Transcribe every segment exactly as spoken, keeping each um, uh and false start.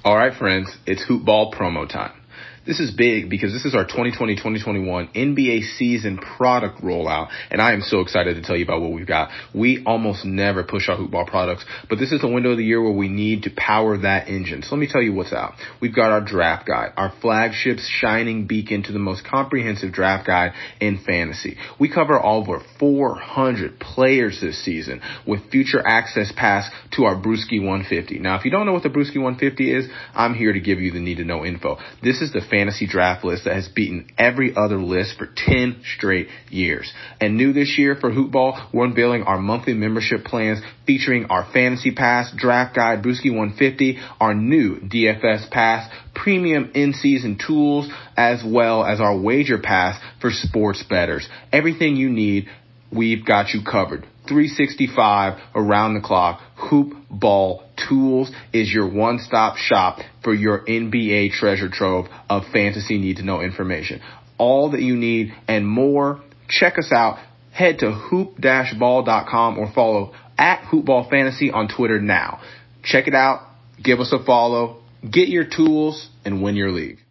All right, friends, it's Hoop Ball promo time. This is big because this is our twenty twenty twenty twenty-one N B A season product rollout, and I am so excited to tell you about what we've got. We almost never push our Hoop Ball products, but this is the window of the year where we need to power that engine. So let me tell you what's out. We've got our draft guide, our flagship shining beacon to the most comprehensive draft guide in fantasy. We cover over four hundred players this season with future access pass to our Brewski one fifty. Now, if you don't know what the Brewski one fifty is, I'm here to give you the need to know info. This is the fantasy draft list that has beaten every other list for ten straight years. And new this year for Hoop Ball, we're unveiling our monthly membership plans featuring our fantasy pass, draft guide, Brewski one fifty, our new D F S pass, premium in-season tools, as well as our wager pass for sports bettors. Everything you need, we've got you covered. three sixty-five around the clock. Hoop Ball Tools is your one-stop shop for your N B A treasure trove of fantasy need-to-know information. All that you need and more. Check us out. Head to hoop dash ball dot com or follow at Hoopball Fantasy on Twitter now. Check it out. Give us a follow. Get your tools and win your league.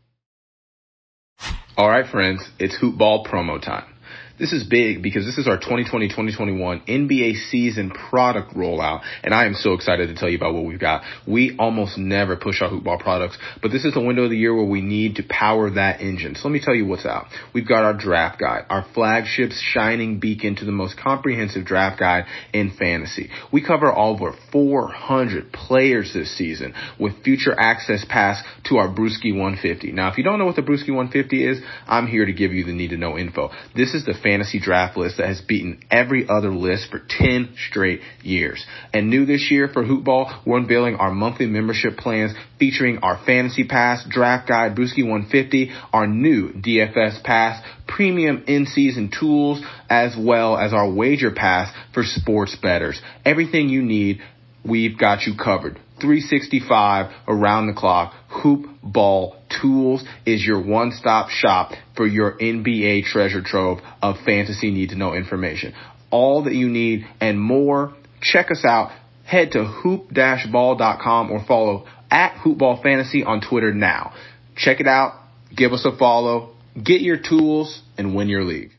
All right, friends, it's Hoop Ball promo time. This is big because this is our twenty twenty twenty twenty-one N B A season product rollout, and I am so excited to tell you about what we've got. We almost never push our Hoop Ball products, but this is the window of the year where we need to power that engine. So let me tell you what's out. We've got our draft guide, our flagship shining beacon to the most comprehensive draft guide in fantasy. We cover over four hundred players this season with future access pass to our Brewski one fifty. Now, if you don't know what the Brewski one fifty is, I'm here to give you the need to know info. This is the fantasy draft list that has beaten every other list for ten straight years. And new this year for Hoop Ball, we're unveiling our monthly membership plans featuring our fantasy pass, draft guide, Brewski one fifty, our new D F S pass, premium in-season tools, as well as our wager pass for sports bettors. Everything you need, we've got you covered. three sixty-five around the clock. Hoop Ball Tools is your one-stop shop for your N B A treasure trove of fantasy need-to-know information. All that you need and more. Check us out. Head to hoop dash ball dot com or follow at Hoopball Fantasy on Twitter now. Check it out. Give us a follow. Get your tools and win your league.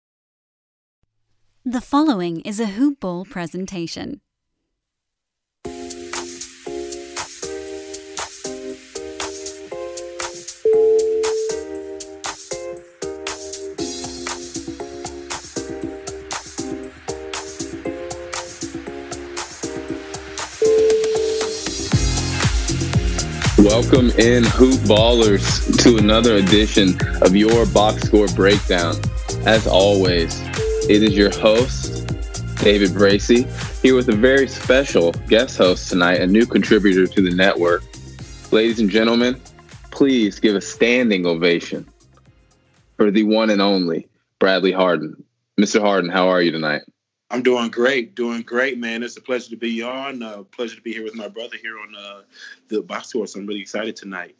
The following is a Hoop Ball presentation. Welcome in, Hoop Ballers, to another edition of your Box Score Breakdown. As always, it is your host, David Bracey, here with a very special guest host tonight, a new contributor to the network. Ladies and gentlemen, please give a standing ovation for the one and only Bradley Harden. Mister Harden, how are you tonight? I'm doing great, doing great, man. It's a pleasure to be on. Uh, pleasure to be here with my brother here on uh, the Box Score. So I'm really excited tonight.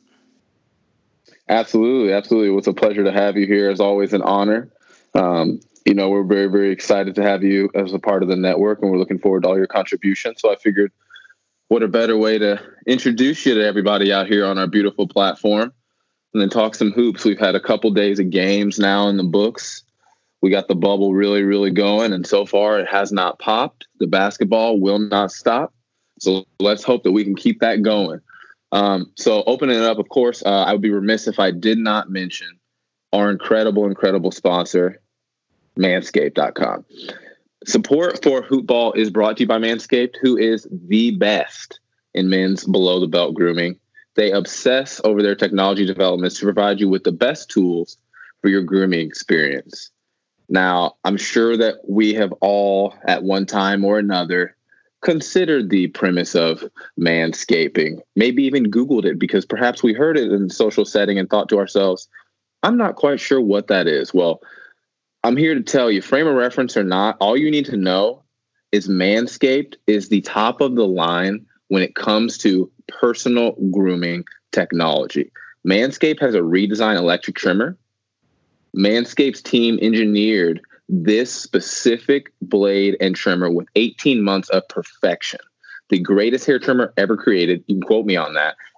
Absolutely, absolutely. It's a pleasure to have you here. As always, an honor. Um, you know, we're very, very excited to have you as a part of the network, and we're looking forward to all your contributions. So I figured, what a better way to introduce you to everybody out here on our beautiful platform, and then talk some hoops. We've had a couple days of games now in the books. We got the bubble really, really going, and so far it has not popped. The basketball will not stop, so let's hope that we can keep that going. Um, so opening it up, of course, uh, I would be remiss if I did not mention our incredible, incredible sponsor, manscaped dot com. Support for Hoop Ball is brought to you by Manscaped, who is the best in men's below-the-belt grooming. They obsess over their technology developments to provide you with the best tools for your grooming experience. Now, I'm sure that we have all, at one time or another, considered the premise of manscaping, maybe even Googled it because perhaps we heard it in a social setting and thought to ourselves, I'm not quite sure what that is. Well, I'm here to tell you, frame of reference or not, all you need to know is Manscaped is the top of the line when it comes to personal grooming technology. Manscaped has a redesigned electric trimmer. Manscaped's team engineered this specific blade and trimmer with eighteen months of perfection. The greatest hair trimmer ever created. You can quote me on that.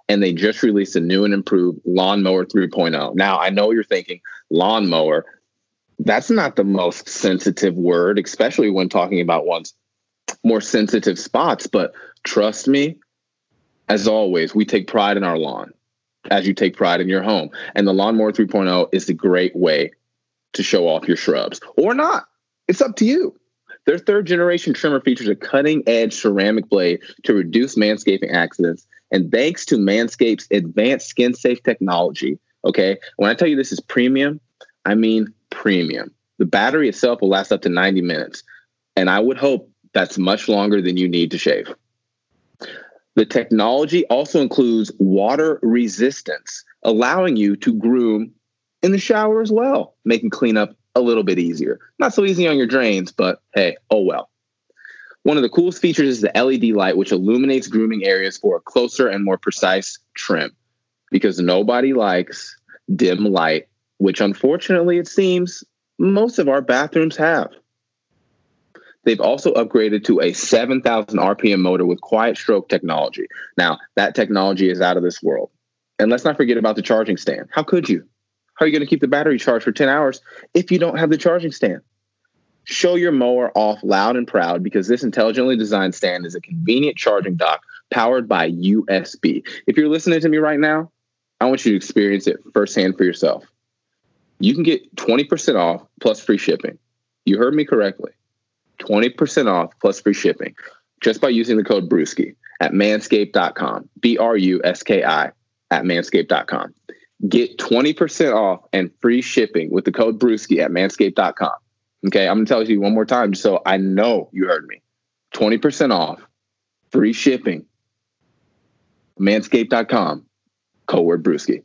and they just released a new and improved Lawnmower three point oh. Now, I know you're thinking, lawnmower, that's not the most sensitive word, especially when talking about one's more sensitive spots. But trust me, as always, we take pride in our lawn, as you take pride in your home. And the Lawnmower three point oh is the great way to show off your shrubs, or not. It's up to you. Their third generation trimmer features a cutting edge ceramic blade to reduce manscaping accidents. And thanks to Manscaped's advanced skin safe technology, okay, when I tell you this is premium, I mean premium. The battery itself will last up to ninety minutes. And I would hope that's much longer than you need to shave. The technology also includes water resistance, allowing you to groom in the shower as well, making cleanup a little bit easier. Not so easy on your drains, but hey, oh well. One of the coolest features is the L E D light, which illuminates grooming areas for a closer and more precise trim, because nobody likes dim light, which unfortunately it seems most of our bathrooms have. They've also upgraded to a seven thousand R P M motor with quiet stroke technology. Now, that technology is out of this world. And let's not forget about the charging stand. How could you? How are you going to keep the battery charged for ten hours if you don't have the charging stand? Show your mower off loud and proud, because this intelligently designed stand is a convenient charging dock powered by U S B. If you're listening to me right now, I want you to experience it firsthand for yourself. You can get twenty percent off plus free shipping. You heard me correctly. twenty percent off plus free shipping just by using the code Brewski at manscaped dot com. B R U S K I at manscaped dot com. Get twenty percent off and free shipping with the code Brewski at manscaped dot com. Okay, I'm going to tell you one more time just so I know you heard me. twenty percent off, free shipping, manscaped dot com, code word Brewski.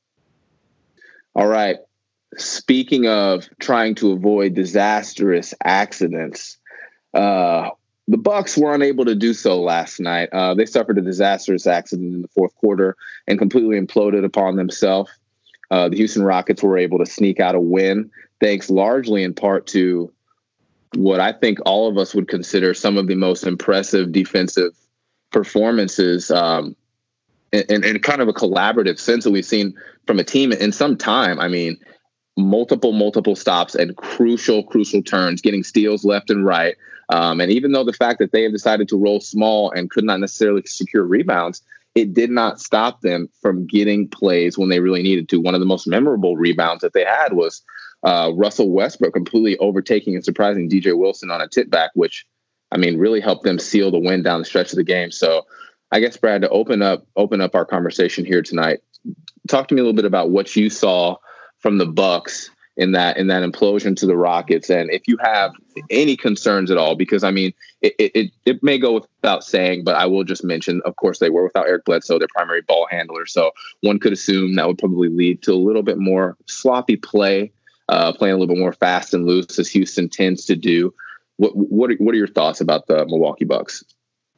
All right. Speaking of trying to avoid disastrous accidents, uh, the Bucks were unable to do so last night. Uh, they suffered a disastrous accident in the fourth quarter and completely imploded upon themselves. Uh, the Houston Rockets were able to sneak out a win, thanks largely in part to what I think all of us would consider some of the most impressive defensive performances um, in, in kind of a collaborative sense that we've seen from a team in some time. I mean, multiple, multiple stops and crucial, crucial turns, getting steals left and right. Um, and even though the fact that they have decided to roll small and could not necessarily secure rebounds, it did not stop them from getting plays when they really needed to. One of the most memorable rebounds that they had was uh, Russell Westbrook completely overtaking and surprising D J Wilson on a tip back, which, I mean, really helped them seal the win down the stretch of the game. So I guess, Brad, to open up, open up our conversation here tonight, talk to me a little bit about what you saw from the Bucks in that in that implosion to the Rockets, and if you have any concerns at all, because I mean, it it it may go without saying, but I will just mention, of course, they were without Eric Bledsoe, their primary ball handler, so one could assume that would probably lead to a little bit more sloppy play, uh, playing a little bit more fast and loose, as Houston tends to do. What what are, what are your thoughts about the Milwaukee Bucks?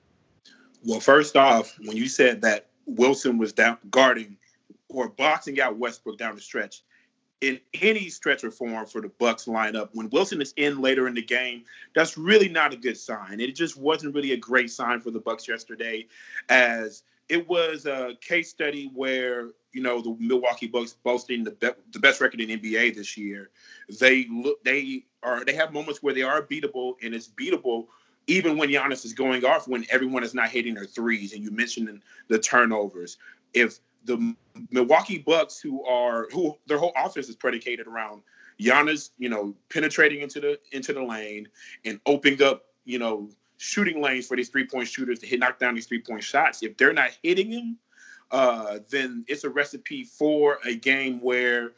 Well, first off, when you said that Wilson was down guarding or boxing out Westbrook down the stretch, in any stretch or form for the Bucks lineup, when Wilson is in later in the game, that's really not a good sign. It just wasn't really a great sign for the Bucks yesterday, as it was a case study where, you know, the Milwaukee Bucks boasting the, be- the best record in N B A this year. They look, they are, they have moments where they are beatable, and it's beatable even when Giannis is going off, when everyone is not hitting their threes. And you mentioned the turnovers. If the Milwaukee Bucks, who are who their whole offense is predicated around Giannis, you know, penetrating into the into the lane and opening up, you know, shooting lanes for these three point shooters to hit knock down these three point shots. If they're not hitting them, uh, then it's a recipe for a game where,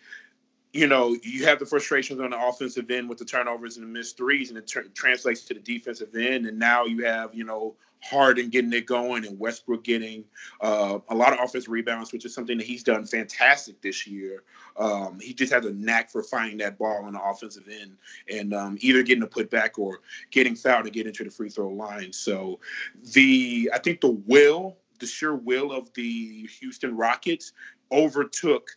you know, you have the frustrations on the offensive end with the turnovers and the missed threes, and it ter- translates to the defensive end. And now you have, you know, Harden getting it going and Westbrook getting uh, a lot of offensive rebounds, which is something that he's done fantastic this year. Um, he just has a knack for finding that ball on the offensive end and um, either getting a putback or getting fouled and getting to the free throw line. So the I think the will, the sheer will of the Houston Rockets overtook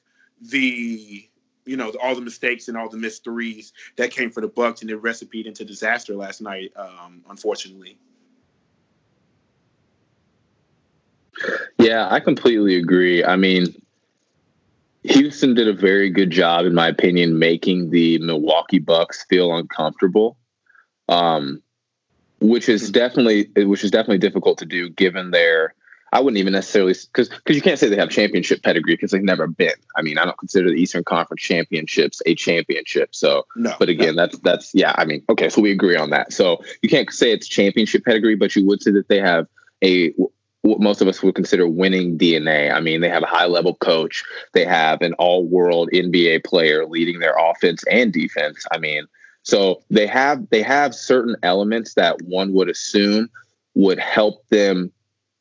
the you know, all the mistakes and all the missed threes that came for the Bucks, and it recipeed into disaster last night, um, unfortunately. Yeah, I completely agree. I mean, Houston did a very good job, in my opinion, making the Milwaukee Bucks feel uncomfortable, um, which is definitely which is definitely difficult to do given their. I wouldn't even necessarily because because you can't say they have championship pedigree because they've never been. I mean, I don't consider the Eastern Conference Championships a championship. So, no, but again, no. that's that's yeah. I mean, okay, so we agree on that. So you can't say it's championship pedigree, but you would say that they have a what most of us would consider winning D N A. I mean, they have a high level coach. They have an all world N B A player leading their offense and defense. I mean, so they have they have certain elements that one would assume would help them,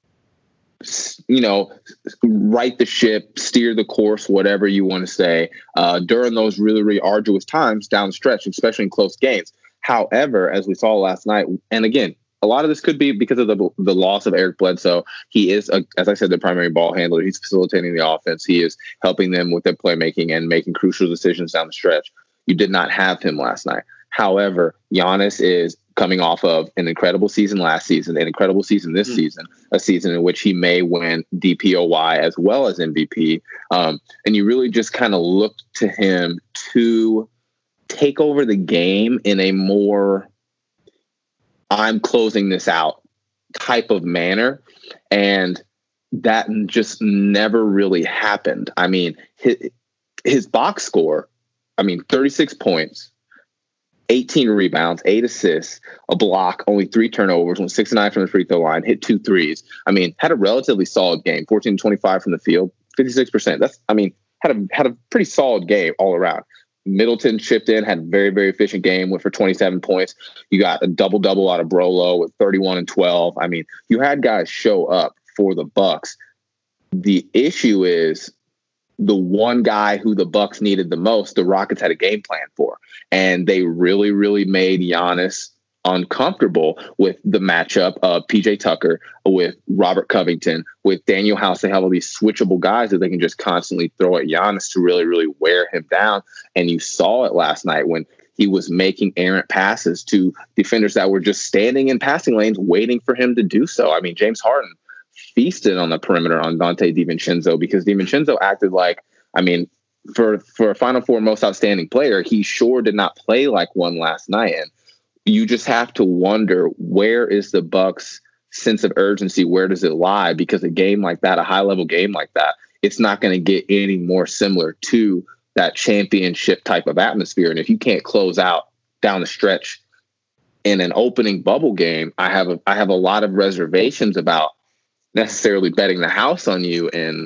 you know, right the ship, steer the course, whatever you want to say, uh, during those really, really arduous times down the stretch, especially in close games. However, as we saw last night, and again, a lot of this could be because of the the loss of Eric Bledsoe. He is, a, as I said, the primary ball handler. He's facilitating the offense. He is helping them with their playmaking and making crucial decisions down the stretch. You did not have him last night. However, Giannis is coming off of an incredible season last season, an incredible season this mm. season, a season in which he may win D P O Y as well as M V P. Um, and you really just kind of look to him to take over the game in a more I'm closing this out type of manner. And that just never really happened. I mean, his, his box score, I mean, thirty-six points, eighteen rebounds, eight assists, a block, only three turnovers, went six and nine from the free throw line, hit two threes. I mean, had a relatively solid game, fourteen to twenty-five from the field, fifty-six percent. That's, I mean, had a, had a pretty solid game all around. Middleton chipped in, had a very, very efficient game, went for twenty-seven points. You got a double-double out of Brolo with thirty-one and twelve. I mean, you had guys show up for the Bucks. The issue is the one guy who the Bucks needed the most, the Rockets had a game plan for. And they really, really made Giannis uncomfortable with the matchup of P J Tucker, with Robert Covington, with Daniel House. They have all these switchable guys that they can just constantly throw at Giannis to really, really wear him down. And you saw it last night when he was making errant passes to defenders that were just standing in passing lanes waiting for him to do so. I mean, James Harden feasted on the perimeter on Dante DiVincenzo because DiVincenzo acted like, I mean, for, for a Final Four most outstanding player, he sure did not play like one last night. And you just have to wonder, where is the Bucks' sense of urgency? Where does it lie? Because a game like that, a high-level game like that, it's not going to get any more similar to that championship type of atmosphere. And if you can't close out down the stretch in an opening bubble game, I have a, I have a lot of reservations about necessarily betting the house on you and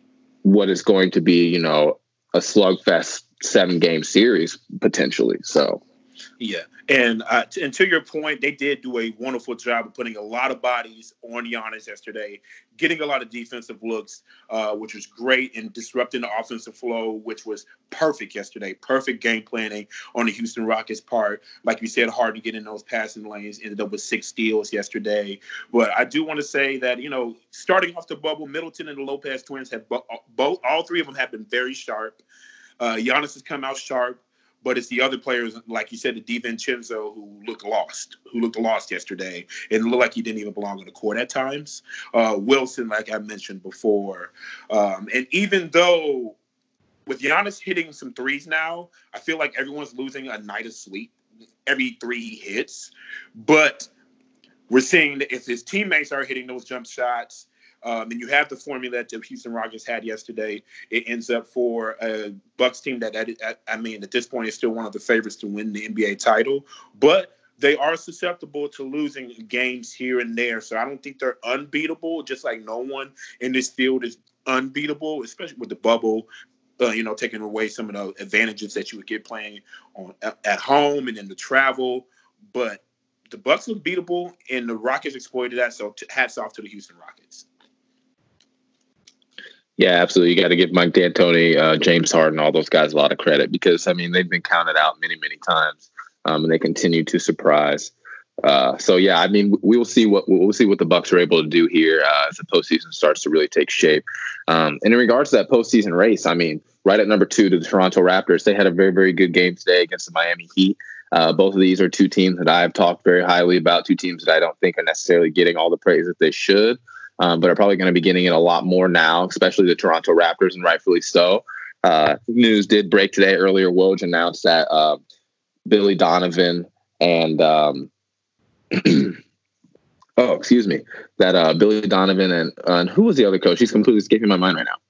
what is going to be, you know, a slugfest seven-game series potentially. So, yeah. And uh, t- and to your point, they did do a wonderful job of putting a lot of bodies on Giannis yesterday, getting a lot of defensive looks, uh, which was great, and disrupting the offensive flow, which was perfect yesterday. Perfect game planning on the Houston Rockets' part. Like you said, hard to get in those passing lanes. Ended up with six steals yesterday. But I do want to say that, you know, starting off the bubble, Middleton and the Lopez twins have bo- both, all three of them have been very sharp. Uh, Giannis has come out sharp. But it's the other players, like you said, the DiVincenzo, who looked lost, who looked lost yesterday. It looked like he didn't even belong on the court at times. Uh, Wilson, like I mentioned before. Um, and even though with Giannis hitting some threes now, I feel like everyone's losing a night of sleep every three he hits. But we're seeing that if his teammates are hitting those jump shots, Um, and you have the formula that the Houston Rockets had yesterday. It ends up for a Bucks team that, that, I mean, at this point is still one of the favorites to win the N B A title. But they are susceptible to losing games here and there. So I don't think they're unbeatable, just like no one in this field is unbeatable, especially with the bubble, uh, you know, taking away some of the advantages that you would get playing on at home and in the travel. But the Bucks look beatable, and the Rockets exploited that. So t- hats off to the Houston Rockets. Yeah, absolutely. You got to give Mike D'Antoni, uh, James Harden, all those guys a lot of credit because, I mean, they've been counted out many, many times, um, and they continue to surprise. Uh, so, yeah, I mean, we will see what we'll see what the Bucks are able to do here uh, as the postseason starts to really take shape. Um, and in regards to that postseason race, I mean, right at number two to the Toronto Raptors, they had a very, very good game today against the Miami Heat. Uh, both of these are two teams that I've talked very highly about, two teams that I don't think are necessarily getting all the praise that they should. um, but are probably going to be getting it a lot more now, especially the Toronto Raptors, and rightfully so. Uh, news did break today earlier. Woj announced that uh, Billy Donovan and um, oh, excuse me, that uh, Billy Donovan and, uh, and who was the other coach? He's completely escaping my mind right now.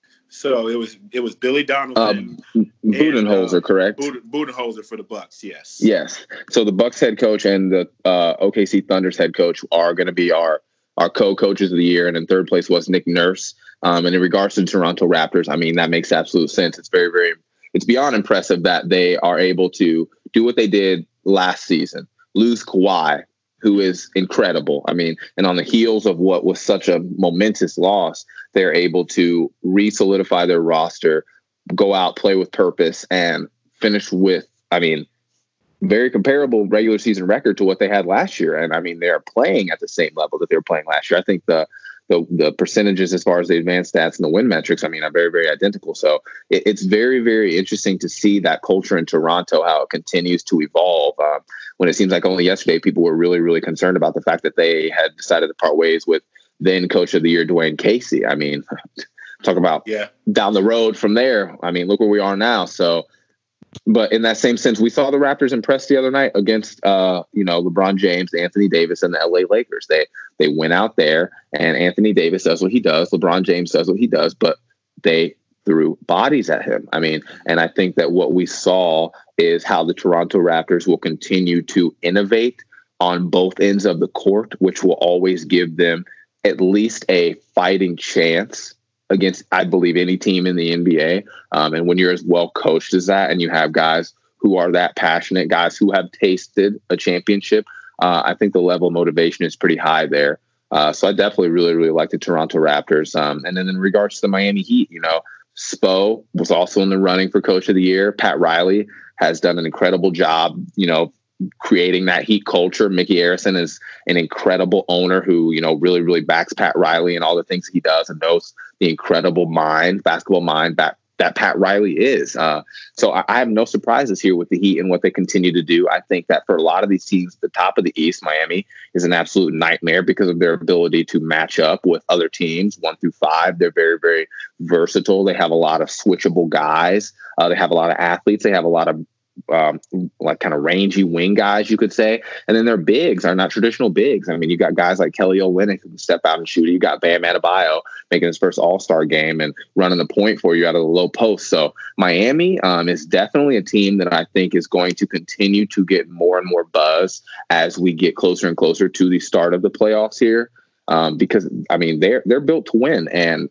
So it was it was Billy Donovan, uh, Budenholzer, uh, correct? Budenholzer for the Bucks, yes. Yes. So the Bucks head coach and the uh, O K C Thunder's head coach are going to be our our co-coaches of the year, and in third place was Nick Nurse. Um, and in regards to the Toronto Raptors, I mean, that makes absolute sense. It's very, very, it's beyond impressive that they are able to do what they did last season, lose Kawhi, who is incredible. I mean, and on the heels of what was such a momentous loss, they're able to re-solidify their roster, go out, play with purpose, and finish with, I mean, very comparable regular season record to what they had last year. And I mean, they're playing at the same level that they were playing last year. I think the the, the percentages as far as the advanced stats and the win metrics, I mean, are very, very identical. So it, it's very, very interesting to see that culture in Toronto, how it continues to evolve. Uh, when it seems like only yesterday, people were really, really concerned about the fact that they had decided to part ways with then coach of the year, Dwayne Casey. I mean, talk about yeah. down the road from there. I mean, look where we are now. So, but in that same sense, we saw the Raptors impress the other night against, uh, you know, LeBron James, Anthony Davis, and the L A Lakers. They they went out there, and Anthony Davis does what he does. LeBron James does what he does, but they threw bodies at him. I mean, and I think that what we saw is how the Toronto Raptors will continue to innovate on both ends of the court, which will always give them at least a fighting chance against, I believe, any team in the N B A. Um, and when you're as well coached as that, and you have guys who are that passionate, guys who have tasted a championship, uh, I think the level of motivation is pretty high there. Uh, so I definitely really, really like the Toronto Raptors. Um, and then in regards to the Miami Heat, you know, Spo was also in the running for coach of the year. Pat Riley has done an incredible job, you know, creating that Heat culture. Mickey Arison is an incredible owner who, you know, really, really backs Pat Riley and all the things he does, and knows the incredible mind, basketball mind that, that Pat Riley is. Uh, so I, I have no surprises here with the Heat and what they continue to do. I think that for a lot of these teams, the top of the East, Miami is an absolute nightmare because of their ability to match up with other teams, one through five. They're very, very versatile. They have a lot of switchable guys. Uh, they have a lot of athletes. They have a lot of um, like kind of rangy wing guys, you could say. And then their bigs are not traditional bigs. I mean, you got guys like Kelly Olynyk who can step out and shoot. You got Bam Adebayo making his first All-Star game and running the point for you out of the low post. So Miami um, is definitely a team that I think is going to continue to get more and more buzz as we get closer and closer to the start of the playoffs here. Um, because I mean, they're, they're built to win. And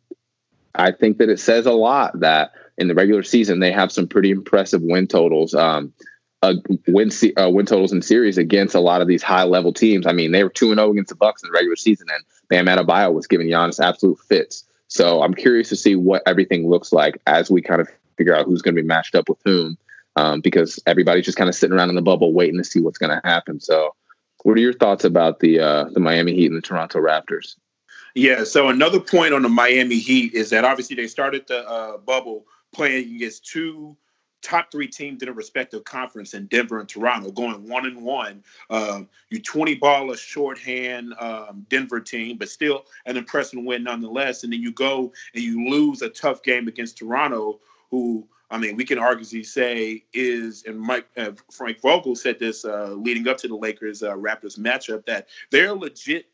I think that it says a lot that in the regular season, they have some pretty impressive win totals, um, uh, win uh, win totals in series against a lot of these high level teams. I mean, they were two and zero against the Bucks in the regular season, and Bam Adebayo was giving Giannis absolute fits. So I'm curious to see what everything looks like as we kind of figure out who's going to be matched up with whom, um, because everybody's just kind of sitting around in the bubble waiting to see what's going to happen. So, what are your thoughts about the uh, the Miami Heat and the Toronto Raptors? Yeah. So another point on the Miami Heat is that obviously they started the uh, bubble playing against two top three teams in a respective conference in Denver and Toronto, going one and one. Um, you twenty ball a shorthand um, Denver team, but still an impressive win nonetheless. And then you go and you lose a tough game against Toronto, who, I mean, we can arguably say is, and Mike uh, Frank Vogel said this uh, leading up to the Lakers uh, Raptors matchup, that they're legit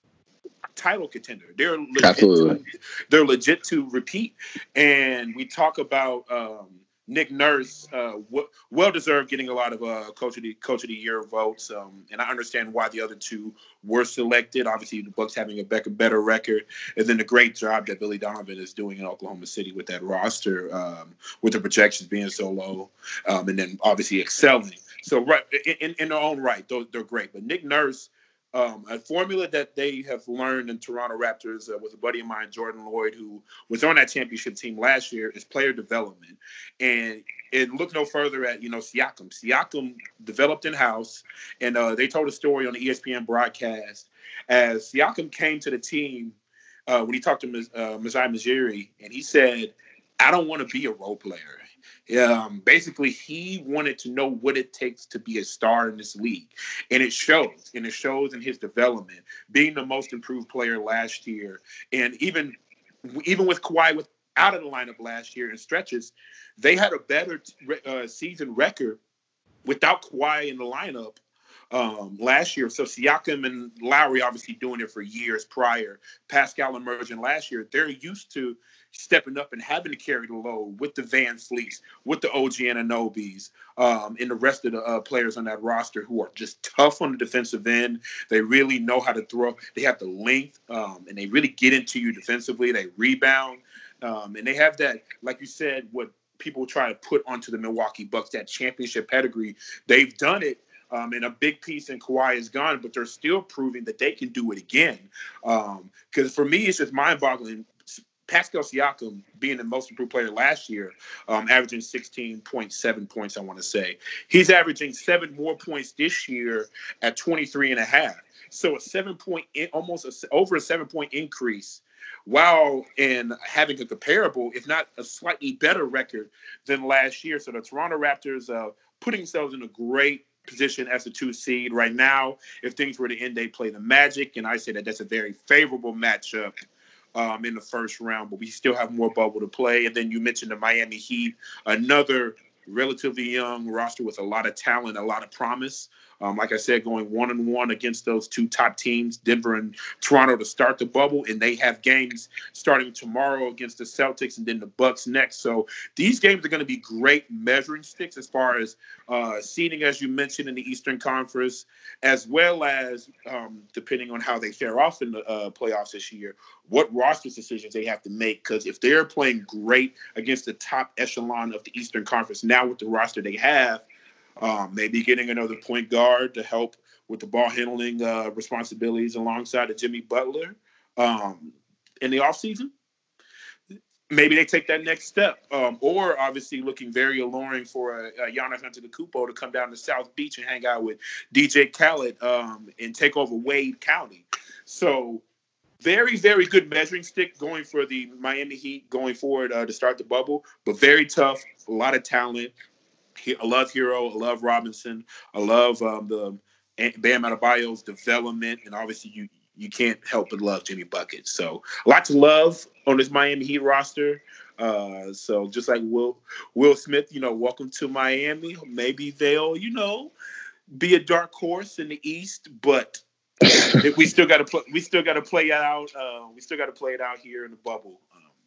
title contender. They're legit Absolutely. To, they're legit to repeat. And we talk about um, Nick Nurse, uh, w- well deserved getting a lot of uh, coach of the coach of the year votes. Um, and I understand why the other two were selected. Obviously, the Bucks having a better, better record, and then the great job that Billy Donovan is doing in Oklahoma City with that roster, um, with the projections being so low, um, and then obviously excelling. So right in, in their own right, they're, they're great. But Nick Nurse. Um, a formula that they have learned in Toronto Raptors uh, with a buddy of mine, Jordan Lloyd, who was on that championship team last year, is player development. And and look no further at, you know, Siakam. Siakam developed in-house, and uh, they told a story on the E S P N broadcast as Siakam came to the team uh, when he talked to uh, Masai Ujiri, and he said, I don't want to be a role player. Um, basically, he wanted to know what it takes to be a star in this league. And it shows. And it shows in his development, being the most improved player last year. And even, even with Kawhi with, out of the lineup last year in stretches, they had a better uh, season record without Kawhi in the lineup um, last year. So Siakam and Lowry obviously doing it for years prior. Pascal emerging last year. They're used to stepping up and having to carry the load with the Van Fleets, with the O G Anunobys, um, and the rest of the uh, players on that roster who are just tough on the defensive end. They really know how to throw. They have the length, um, and they really get into you defensively. They rebound, um, and they have that, like you said, what people try to put onto the Milwaukee Bucks, that championship pedigree. They've done it. Um, and a big piece in Kawhi is gone, but they're still proving that they can do it again. Because um, for me, it's just mind-boggling. Pascal Siakam being the most improved player last year, um, averaging sixteen point seven points, I want to say. He's averaging seven more points this year at twenty-three and a half. So a seven-point, almost a, over a seven-point increase, while in having a comparable, if not a slightly better record than last year. So the Toronto Raptors uh, putting themselves in a great position as a two seed right now. If things were to end, they play the Magic, and I say that that's a very favorable matchup um, in the first round, but we still have more bubble to play. And then you mentioned the Miami Heat, another relatively young roster with a lot of talent, a lot of promise. Um, like I said, going one and one against those two top teams, Denver and Toronto, to start the bubble, and they have games starting tomorrow against the Celtics and then the Bucks next. So these games are going to be great measuring sticks as far as uh, seeding, as you mentioned, in the Eastern Conference, as well as um, depending on how they fare off in the uh, playoffs this year, what roster decisions they have to make. Because if they're playing great against the top echelon of the Eastern Conference now with the roster they have, Um, maybe getting another point guard to help with the ball handling uh, responsibilities alongside of Jimmy Butler um, in the offseason. Maybe they take that next step. Um, or obviously looking very alluring for uh, uh, Giannis Antetokounmpo to come down to South Beach and hang out with D J Khaled um, and take over Wade County. So very, very good measuring stick going for the Miami Heat going forward uh, to start the bubble, but very tough, a lot of talent. I love Hero. I love Robinson. I love um, the Bam Adebayo's development, and obviously you you can't help but love Jimmy Buckets. So a lot to love on this Miami Heat roster. Uh, so just like Will Will Smith, you know, welcome to Miami. Maybe they'll, you know, be a dark horse in the East, but we still got to play. We still got to play it out. Uh, we still got to play it out here in the bubble.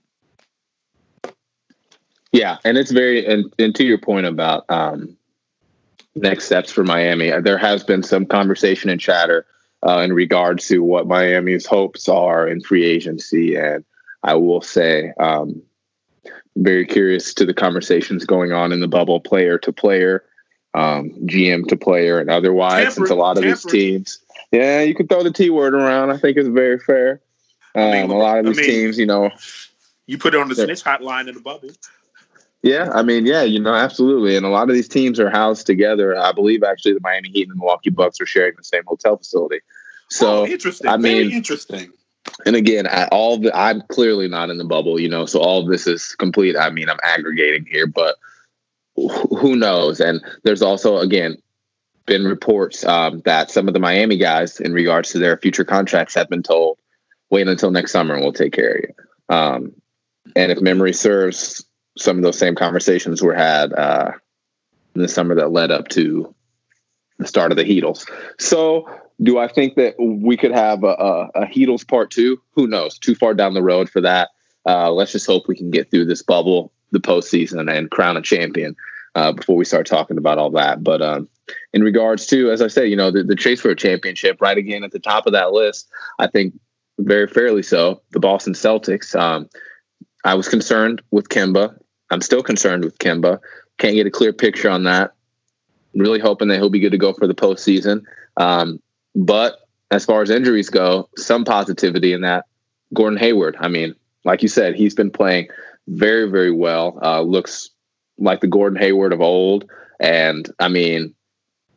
Yeah, and it's very, and, and to your point about um, next steps for Miami, there has been some conversation and chatter uh, in regards to what Miami's hopes are in free agency. And I will say, um, very curious to the conversations going on in the bubble, player to player, um, G M to player, and otherwise, Tamper, since a lot of Tamper. these teams, yeah, you can throw the T word around. I think it's very fair. Um, I mean, a lot of these I mean, teams, you know, you put it on the snitch hotline in the bubble. Yeah, I mean, yeah, you know, absolutely. And a lot of these teams are housed together. I believe actually the Miami Heat and the Milwaukee Bucks are sharing the same hotel facility. So, oh, interesting. I mean, Very interesting. And again, I, all the, I'm clearly not in the bubble, you know, so all of this is complete. I mean, I'm aggregating here, but who knows? And there's also, again, been reports um, that some of the Miami guys in regards to their future contracts have been told, wait until next summer and we'll take care of you. Um, and if memory serves, some of those same conversations were had uh, in the summer that led up to the start of the Heatles. So do I think that we could have a, a, a Heatles part two? Who knows? Too far down the road for that. Uh, let's just hope we can get through this bubble, the postseason, and crown a champion uh, before we start talking about all that. But um, in regards to, as I said, you know, the, the chase for a championship, right again at the top of that list, I think very fairly so, the Boston Celtics. Um, I was concerned with Kemba. I'm still concerned with Kemba. Can't get a clear picture on that. Really hoping that he'll be good to go for the postseason. Um, but as far as injuries go, some positivity in that. Gordon Hayward, I mean, like you said, he's been playing very, very well. Uh, looks like the Gordon Hayward of old. And, I mean,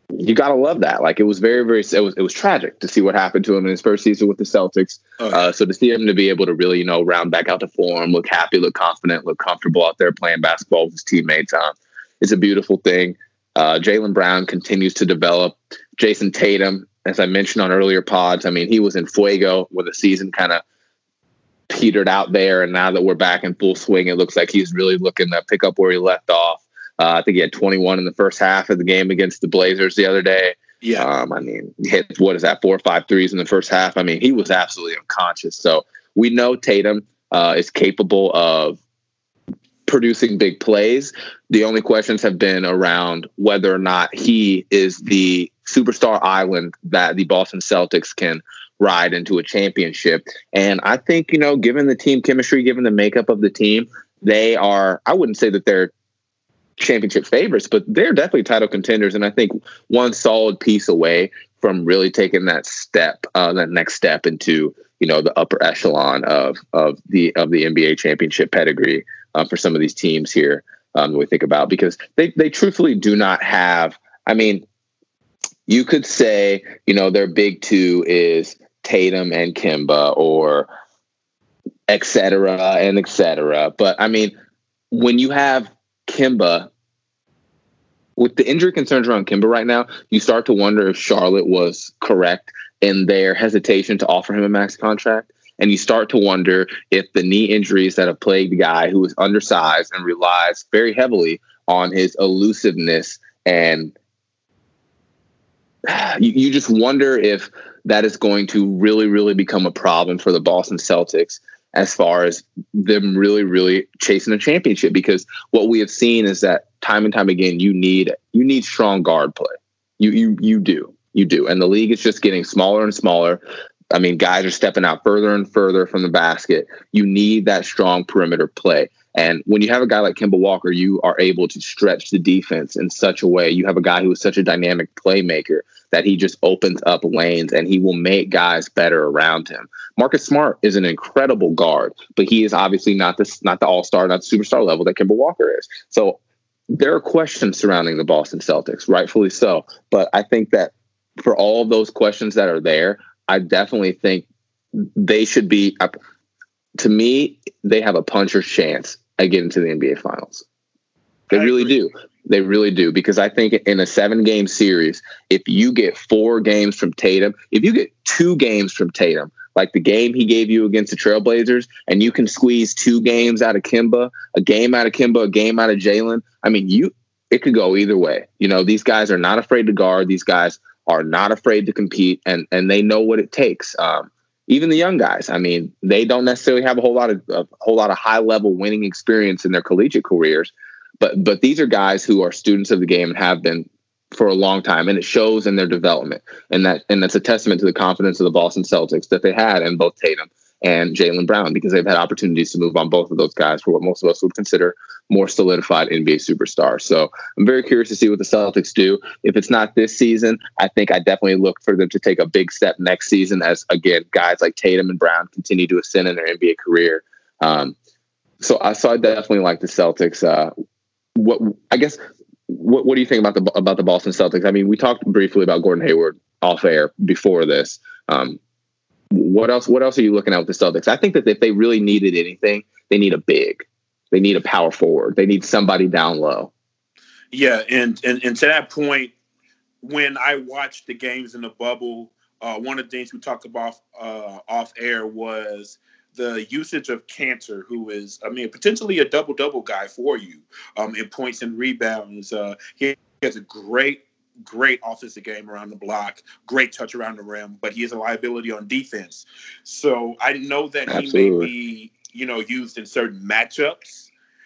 you gotta love that. Like it was very, very, it was, it was tragic to see what happened to him in his first season with the Celtics. Oh, yeah. uh, so to see him to be able to really, you know, round back out to form, look happy, look confident, look comfortable out there playing basketball with his teammates, um, it's a beautiful thing. Uh, Jaylen Brown continues to develop. Jason Tatum, as I mentioned on earlier pods, I mean, he was in fuego when the season kind of petered out there, and now that we're back in full swing, it looks like he's really looking to pick up where he left off. Uh, I think he had twenty-one in the first half of the game against the Blazers the other day. Yeah. Um, I mean, he hit, what is that, four or five threes in the first half? I mean, he was absolutely unconscious. So we know Tatum uh, is capable of producing big plays. The only questions have been around whether or not he is the superstar island that the Boston Celtics can ride into a championship. And I think, you know, given the team chemistry, given the makeup of the team, they are, I wouldn't say that they're championship favorites, but they're definitely title contenders. And I think one solid piece away from really taking that step, uh, that next step into, you know, the upper echelon of, of the, of the N B A championship pedigree uh, for some of these teams here. Um, we think about, because they, they truthfully do not have, I mean, you could say, you know, their big two is Tatum and Kemba, or et cetera and et cetera. But I mean, when you have Kemba, with the injury concerns around Kemba right now, you start to wonder if Charlotte was correct in their hesitation to offer him a max contract. And you start to wonder if the knee injuries that have plagued the guy who is undersized and relies very heavily on his elusiveness, and you, you just wonder if that is going to really, really become a problem for the Boston Celtics as far as them really, really chasing a championship. Because what we have seen is that time and time again, you need you need strong guard play. You you you do. You do. And the league is just getting smaller and smaller. I mean, guys are stepping out further and further from the basket. You need that strong perimeter play. And when you have a guy like Kemba Walker, you are able to stretch the defense in such a way. You have a guy who is such a dynamic playmaker that he just opens up lanes, and he will make guys better around him. Marcus Smart is an incredible guard, but he is obviously not the, not the all-star, not the superstar level that Kemba Walker is. So there are questions surrounding the Boston Celtics, rightfully so. But I think that for all of those questions that are there, I definitely think they should be, to me, they have a puncher's chance at getting to the N B A Finals. They I really agree. do. They really do. Because I think in a seven-game series, if you get four games from Tatum, if you get two games from Tatum, like the game he gave you against the Trailblazers, and you can squeeze two games out of Kemba, a game out of Kemba, a game out of Jaylen, I mean, you it could go either way. You know, these guys are not afraid to guard. These guys are not afraid to compete, and and they know what it takes. Um, even the young guys, I mean, they don't necessarily have a whole lot of a whole lot of high level winning experience in their collegiate careers, but but these are guys who are students of the game and have been for a long time, and it shows in their development. And that and that's a testament to the confidence of the Boston Celtics that they had in both Tatum and Jaylen Brown, because they've had opportunities to move on both of those guys for what most of us would consider more solidified N B A superstars. So I'm very curious to see what the Celtics do. If it's not this season, I think I definitely look for them to take a big step next season as, again, guys like Tatum and Brown continue to ascend in their N B A career. Um, so, I, so I definitely like the Celtics. Uh, what I guess, what, what do you think about the about the Boston Celtics? I mean, we talked briefly about Gordon Hayward off air before this. Um, What else? What else are you looking at with the Celtics? I think that if they really needed anything, they need a big. They need a power forward. They need somebody down low. Yeah, and and, and to that point, when I watched the games in the bubble, uh, one of the things we talked about uh, off air was the usage of Kanter, who is, I mean, potentially a double-double guy for you um, in points and rebounds. Uh, he has a great Great offensive game around the block, great touch around the rim, but he is a liability on defense. So I know that Absolutely. he may be, you know, used in certain matchups,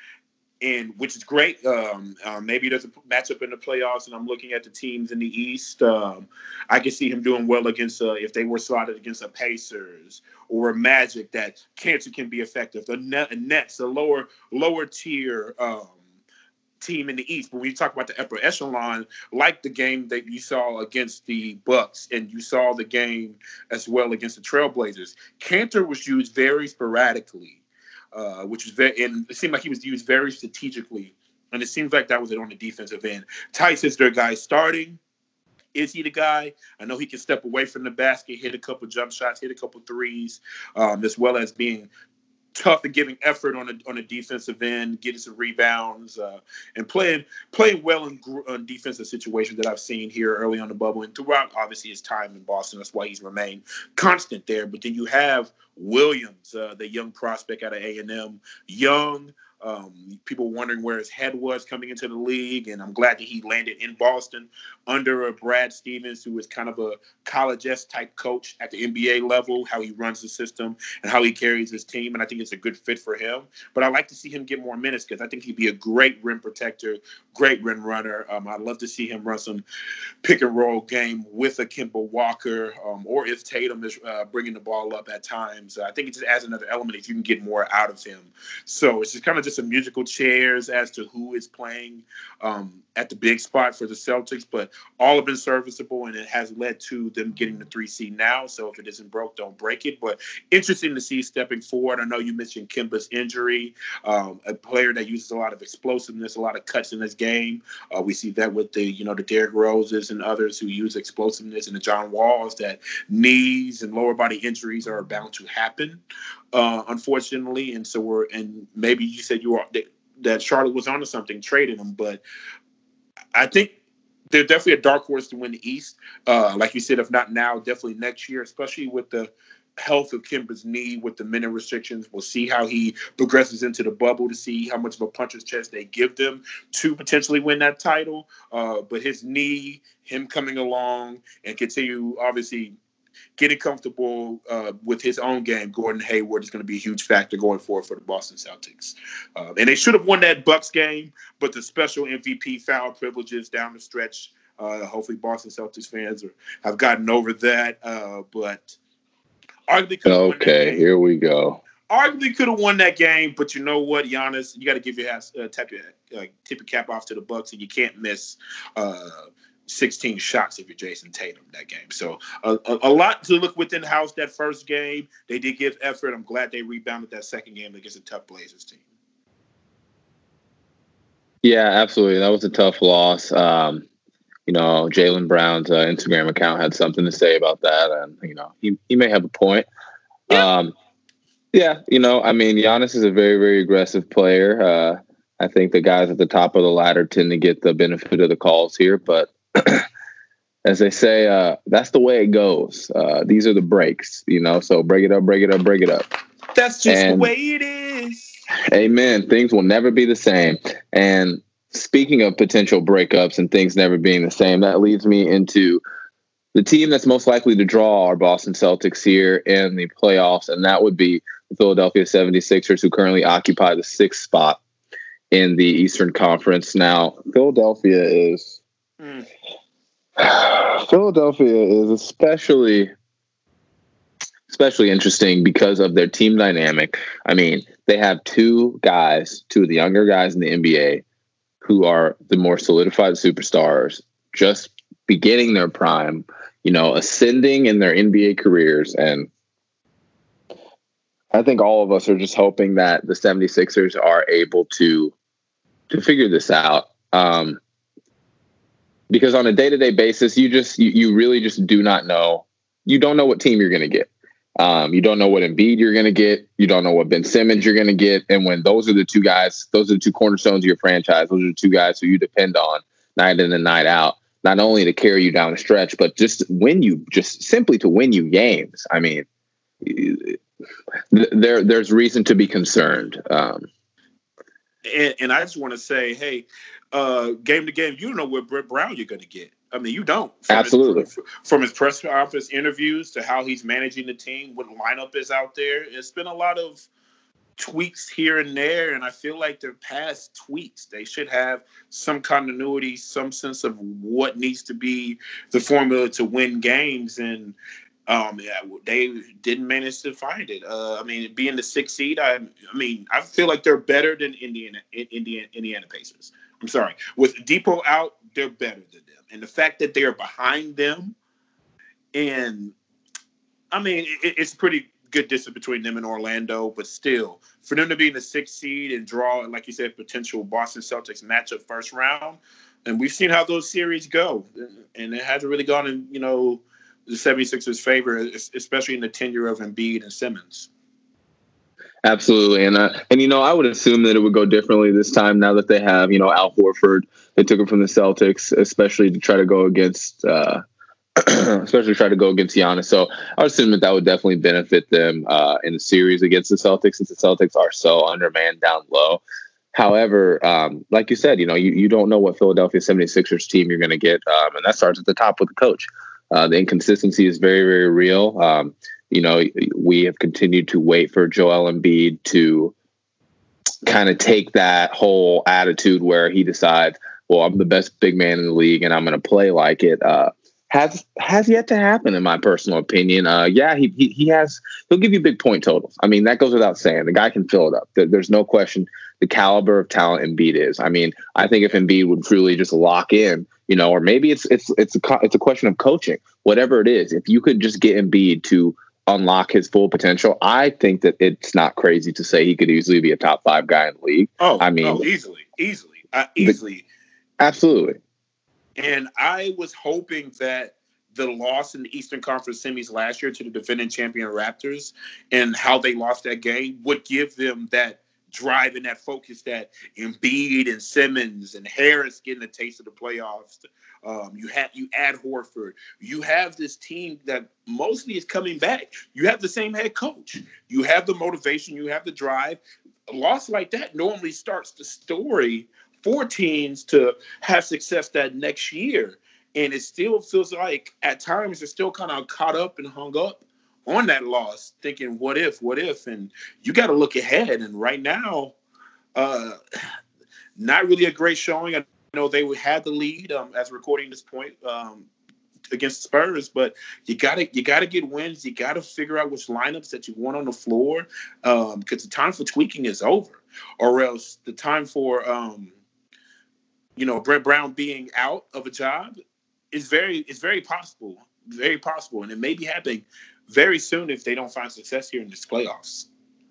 and which is great. Um, uh, maybe there's a matchup in the playoffs, and I'm looking at the teams in the East. Um, I can see him doing well against, uh, if they were slotted against a Pacers or a Magic, that Kanter can be effective. The Nets, the lower lower tier Um, team in the East, but when you talk about the upper echelon, like the game that you saw against the Bucks, and you saw the game as well against the Trailblazers, Kanter was used very sporadically, uh, which was very, and it seemed like he was used very strategically, and it seems like that was it on the defensive end. Tice is their guy starting. Is he the guy? I know he can step away from the basket, hit a couple jump shots, hit a couple threes, um, as well as being tough and giving effort on a on a defensive end, getting some rebounds, uh, and playing playing well in uh, defensive situations that I've seen here early on the bubble and throughout, obviously, his time in Boston. That's why he's remained constant there. But then you have Williams, uh, the young prospect out of A and M, young. Um, people wondering where his head was coming into the league, and I'm glad that he landed in Boston under a Brad Stevens, who is kind of a college-esque type coach at the N B A level, how he runs the system and how he carries his team, and I think it's a good fit for him. But I'd like to see him get more minutes because I think he'd be a great rim protector, great rim runner. Um, I'd love to see him run some pick-and-roll game with a Kemba Walker, um, or if Tatum is uh, bringing the ball up at times. I think it just adds another element if you can get more out of him. So it's just kind of just some musical chairs as to who is playing um, at the big spot for the Celtics, but all have been serviceable, and it has led to them getting the three seed now. So if it isn't broke, don't break it. But interesting to see stepping forward. I know you mentioned Kemba's injury, um, a player that uses a lot of explosiveness, a lot of cuts in his game. Uh, we see that with the, you know, the Derrick Roses and others who use explosiveness, and the John Walls, that knees and lower body injuries are bound to happen, uh, unfortunately. And so we're, and maybe you said you were, that Charlotte was onto something, trading him, but I think they're definitely a dark horse to win the East. Uh, like you said, if not now, definitely next year, especially with the health of Kemba's knee, with the minute restrictions. We'll see how he progresses into the bubble to see how much of a puncher's chest they give them to potentially win that title. Uh, but his knee, him coming along and continue, obviously, getting comfortable uh, with his own game, Gordon Hayward is going to be a huge factor going forward for the Boston Celtics. Uh, and they should have won that Bucks game, but the special M V P foul privileges down the stretch, uh, hopefully Boston Celtics fans are, have gotten over that. Uh, but arguably could have won that game. Okay, here we go. Arguably could have won that game, but you know what, Giannis, you got to give your ass, uh, tip, your, uh, tip your cap off to the Bucks, and you can't miss uh, sixteen shots if you're Jason Tatum that game. So uh, a, a lot to look within the house that first game. They did give effort. I'm glad they rebounded that second game against a tough Blazers team. Yeah, absolutely. That was a tough loss. Um, you know, Jaylen Brown's uh, Instagram account had something to say about that, and you know, he he may have a point. Yeah. Um, yeah, you know, I mean, Giannis is a very, very aggressive player. Uh, I think the guys at the top of the ladder tend to get the benefit of the calls here, but as they say, uh, that's the way it goes. Uh, these are the breaks, you know, so break it up, break it up, break it up. That's just and, the way it is. Amen. Things will never be the same. And speaking of potential breakups and things never being the same, that leads me into the team that's most likely to draw our Boston Celtics here in the playoffs, and that would be the Philadelphia seventy-sixers, who currently occupy the sixth spot in the Eastern Conference. Now, Philadelphia is... Mm. Philadelphia is especially especially interesting because of their team dynamic. I mean, they have two guys, two of the younger guys in the N B A, who are the more solidified superstars, just beginning their prime, you know, ascending in their N B A careers. And I think all of us are just hoping that the seventy-sixers are able to to figure this out. Um, Because on a day-to-day basis, you just you, you really just do not know. You don't know what team you're going to get. Um, you don't know what Embiid you're going to get. You don't know what Ben Simmons you're going to get. And when those are the two guys, those are the two cornerstones of your franchise. Those are the two guys who you depend on night in and night out, not only to carry you down the stretch, but just win you, just simply to win you games. I mean, there there's reason to be concerned. Um, and, and I just want to say, hey. Uh, game to game, you don't know what Brett Brown you're going to get. I mean, you don't. From Absolutely. His, from his press office interviews to how he's managing the team, what lineup is out there, it's been a lot of tweaks here and there, and I feel like they're past tweaks. They should have some continuity, some sense of what needs to be the formula to win games, and um, yeah, they didn't manage to find it. Uh, I mean, being the sixth seed, I, I mean, I feel like they're better than Indiana, Indiana, Indiana Pacers. I'm sorry. With Depot out, they're better than them. And the fact that they are behind them, and I mean, it, it's pretty good distance between them and Orlando, but still, for them to be in the sixth seed and draw, like you said, potential Boston Celtics matchup first round, And we've seen how those series go. And it hasn't really gone in, you know, the 76ers' favor, especially in the tenure of Embiid and Simmons. Absolutely. And, uh, and, you know, I would assume that it would go differently this time now that they have, you know, Al Horford. They took him from the Celtics, especially to try to go against, uh, especially try to go against Giannis. So I would assume that that would definitely benefit them uh, in the series against the Celtics, since the Celtics are so undermanned down low. However, um, like you said, you know, you, you don't know what Philadelphia 76ers team you're going to get. Um, and that starts at the top with the coach. Uh, the inconsistency is very, very real. Um, you know, we have continued to wait for Joel Embiid to kind of take that whole attitude where he decides, well, I'm the best big man in the league and I'm going to play like it. Uh, has has yet to happen, in my personal opinion. Uh, yeah, he, he he has. He'll give you big point totals. I mean, that goes without saying. The guy can fill it up. There, there's no question the caliber of talent Embiid is. I mean, I think if Embiid would truly just lock in, you know, or maybe it's it's it's a it's a question of coaching. Whatever it is, if you could just get Embiid to unlock his full potential, I think that it's not crazy to say he could easily be a top five guy in the league. Oh, I mean, oh, easily, easily, uh, easily, the, absolutely. And I was hoping that the loss in the Eastern Conference semis last year to the defending champion Raptors and how they lost that game would give them that drive and that focus that Embiid and Simmons and Harris getting a taste of the playoffs. Um, you have you add Horford. You have this team that mostly is coming back. You have the same head coach. You have the motivation. You have the drive. A loss like that normally starts the story for teams to have success that next year. And it still feels like at times they're still kind of caught up and hung up on that loss, thinking, what if, what if? And you got to look ahead. And right now, uh, not really a great showing. I know they had the lead um, as recording this point um, against the Spurs, but you got to you got to get wins. You got to figure out which lineups that you want on the floor um, because the time for tweaking is over, or else the time for um, you know Brett Brown being out of a job is very is very possible, very possible, and it may be happening very soon if they don't find success here in this playoffs.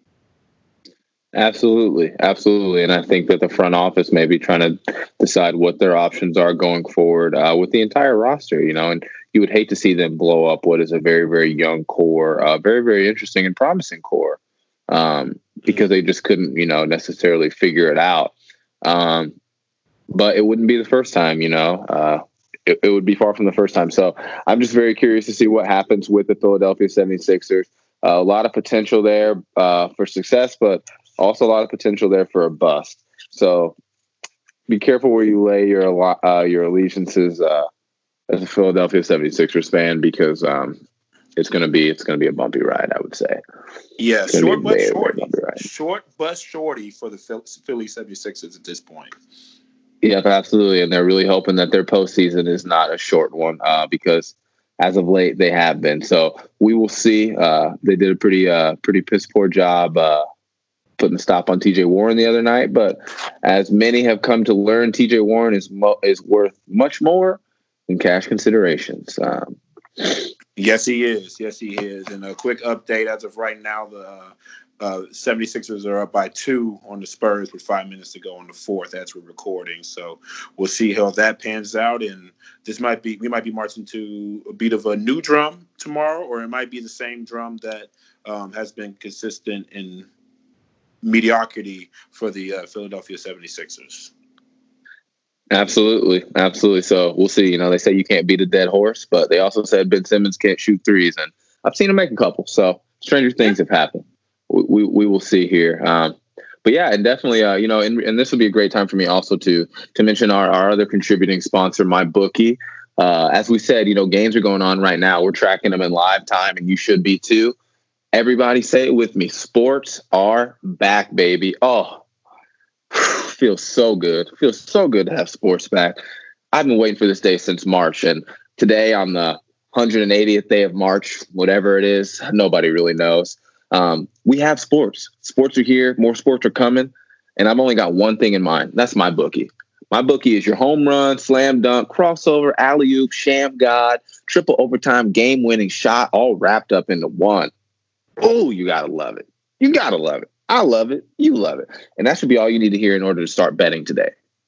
Absolutely. Absolutely. And I think that the front office may be trying to decide what their options are going forward uh, with the entire roster, you know, and you would hate to see them blow up what is a very, very young core, uh, very, very interesting and promising core um, because they just couldn't, you know, necessarily figure it out. Um, but it wouldn't be the first time, you know, uh, it, it would be far from the first time. So I'm just very curious to see what happens with the Philadelphia 76ers. Uh, a lot of potential there uh, for success, but also a lot of potential there for a bust. So be careful where you lay your uh, your allegiances uh, as a Philadelphia 76ers fan, because um, it's gonna be it's gonna be a bumpy ride, I would say. Yeah, short but shorty. Short but shorty for the Philly 76ers at this point. Yeah, absolutely, and they're really hoping that their postseason is not a short one uh, because as of late they have been. So we will see. Uh, they did a pretty uh, pretty piss poor job Uh, putting a stop on T J Warren the other night, but as many have come to learn, T J Warren is mo- is worth much more than cash considerations. Um, yes, he is. Yes, he is. And a quick update as of right now, the uh, uh, 76ers are up by two on the Spurs with five minutes to go in the fourth as we're recording. So we'll see how that pans out. And this might be, we might be marching to a beat of a new drum tomorrow, or it might be the same drum that um, has been consistent in mediocrity for the uh, Philadelphia 76ers. Absolutely. Absolutely. So we'll see. You know, they say you can't beat a dead horse, but they also said Ben Simmons can't shoot threes. And I've seen him make a couple. So stranger things have happened. We, we, we will see here. Um, but yeah, and definitely, uh, you know, and, and this will be a great time for me also to, to mention our, our other contributing sponsor, MyBookie. Uh, as we said, you know, games are going on right now. We're tracking them in live time, and you should be too. Everybody say it with me. Sports are back, baby. Oh, feels so good. Feels so good to have sports back. I've been waiting for this day since March. And today on the one hundred eightieth day of March, whatever it is, nobody really knows. Um, we have sports. Sports are here. More sports are coming. And I've only got one thing in mind. That's MyBookie. MyBookie is your home run, slam dunk, crossover, alley-oop, sham god, triple overtime, game-winning shot, all wrapped up into one. Oh, you got to love it. You got to love it. I love it. You love it. And that should be all you need to hear in order to start betting today.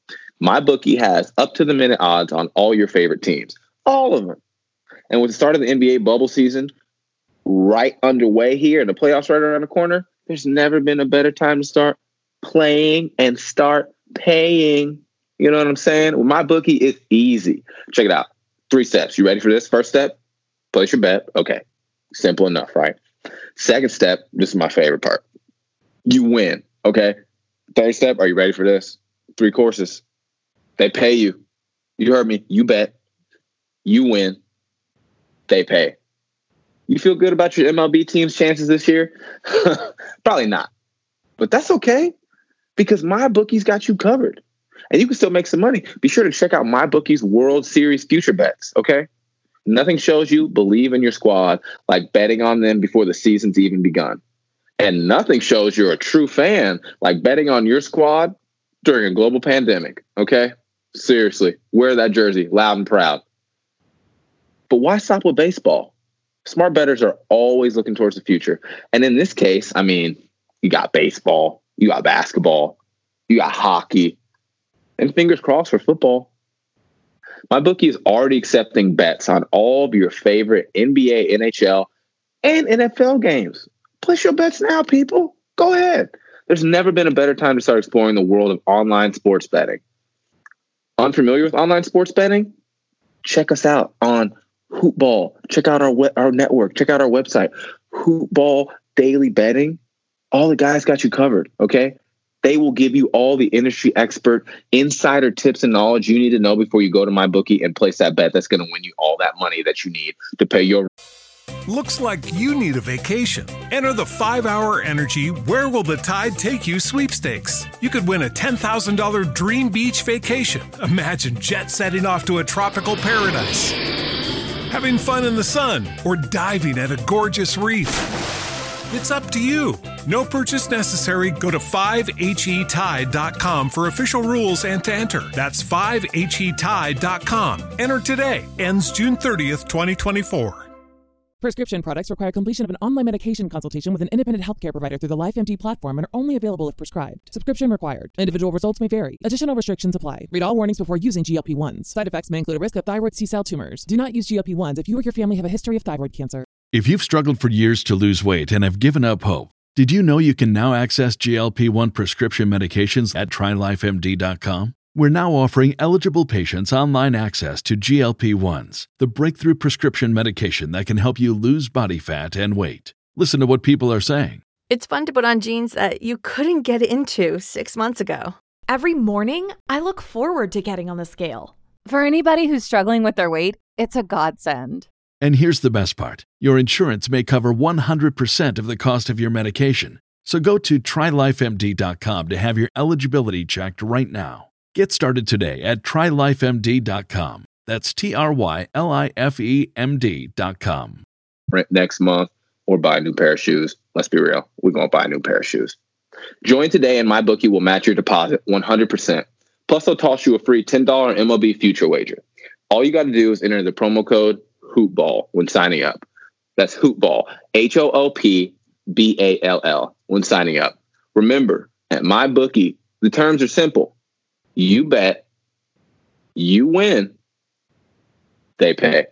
MyBookie has up-to-the-minute odds on all your favorite teams. All of them. And with the start of the N B A bubble season right underway here and the playoffs right around the corner, there's never been a better time to start playing and start paying. You know what I'm saying? With MyBookie, it's easy. Check it out. Three steps. You ready for this? First step, place your bet. Okay. Simple enough, right? Second step, this is my favorite part. You win. Okay. Third step, are you ready for this? Three courses. They pay you. You heard me. You bet. You win. They pay. You feel good about your M L B team's chances this year? Probably not. But that's okay because MyBookie's got you covered. And you can still make some money. Be sure to check out MyBookie's World Series future bets, okay? Nothing shows you believe in your squad like betting on them before the season's even begun. And nothing shows you're a true fan like betting on your squad during a global pandemic, okay? Seriously, wear that jersey loud and proud. But why stop with baseball? Smart bettors are always looking towards the future. And in this case, I mean, you got baseball, you got basketball, you got hockey, and fingers crossed for football. MyBookie is already accepting bets on all of your favorite N B A, N H L, and N F L games. Place your bets now, people. Go ahead. There's never been a better time to start exploring the world of online sports betting. Unfamiliar with online sports betting? Check us out on Hoopball. Check out our we- our network. Check out our website, Hoopball Daily Betting. All the guys got you covered, okay? They will give you all the industry expert insider tips and knowledge you need to know before you go to MyBookie and place that bet that's going to win you all that money that you need to pay your... Looks like you need a vacation. Enter the five hour Energy Where Will the Tide Take You sweepstakes. You could win a ten thousand dollars dream beach vacation. Imagine jet setting off to a tropical paradise, having fun in the sun, or diving at a gorgeous reef. It's up to you. No purchase necessary. Go to five H E tide dot com for official rules and to enter. That's five H E tide dot com. Enter today. Ends June thirtieth, twenty twenty-four. Prescription products require completion of an online medication consultation with an independent healthcare provider through the LifeMD platform and are only available if prescribed. Subscription required. Individual results may vary. Additional restrictions apply. Read all warnings before using G L P one s. Side effects may include a risk of thyroid C-cell tumors. Do not use G L P one s if you or your family have a history of thyroid cancer. If you've struggled for years to lose weight and have given up hope, did you know you can now access G L P one prescription medications at try life M D dot com? We're now offering eligible patients online access to G L P ones, the breakthrough prescription medication that can help you lose body fat and weight. Listen to what people are saying. It's fun to put on jeans that you couldn't get into six months ago. Every morning, I look forward to getting on the scale. For anybody who's struggling with their weight, it's a godsend. And here's the best part. Your insurance may cover one hundred percent of the cost of your medication. So go to try life M D dot com to have your eligibility checked right now. Get started today at try life M D dot com. That's T R Y L I F E M D dot com. Rent next month or buy a new pair of shoes. Let's be real. We're going to buy a new pair of shoes. Join today and MyBookie will match your deposit one hundred percent. Plus, they'll toss you a free ten dollars M L B future wager. All you got to do is enter the promo code HoopBall when signing up. That's HoopBall, H O O P B A L L, when signing up. Remember, at MyBookie, the terms are simple. You bet, you win, they pay.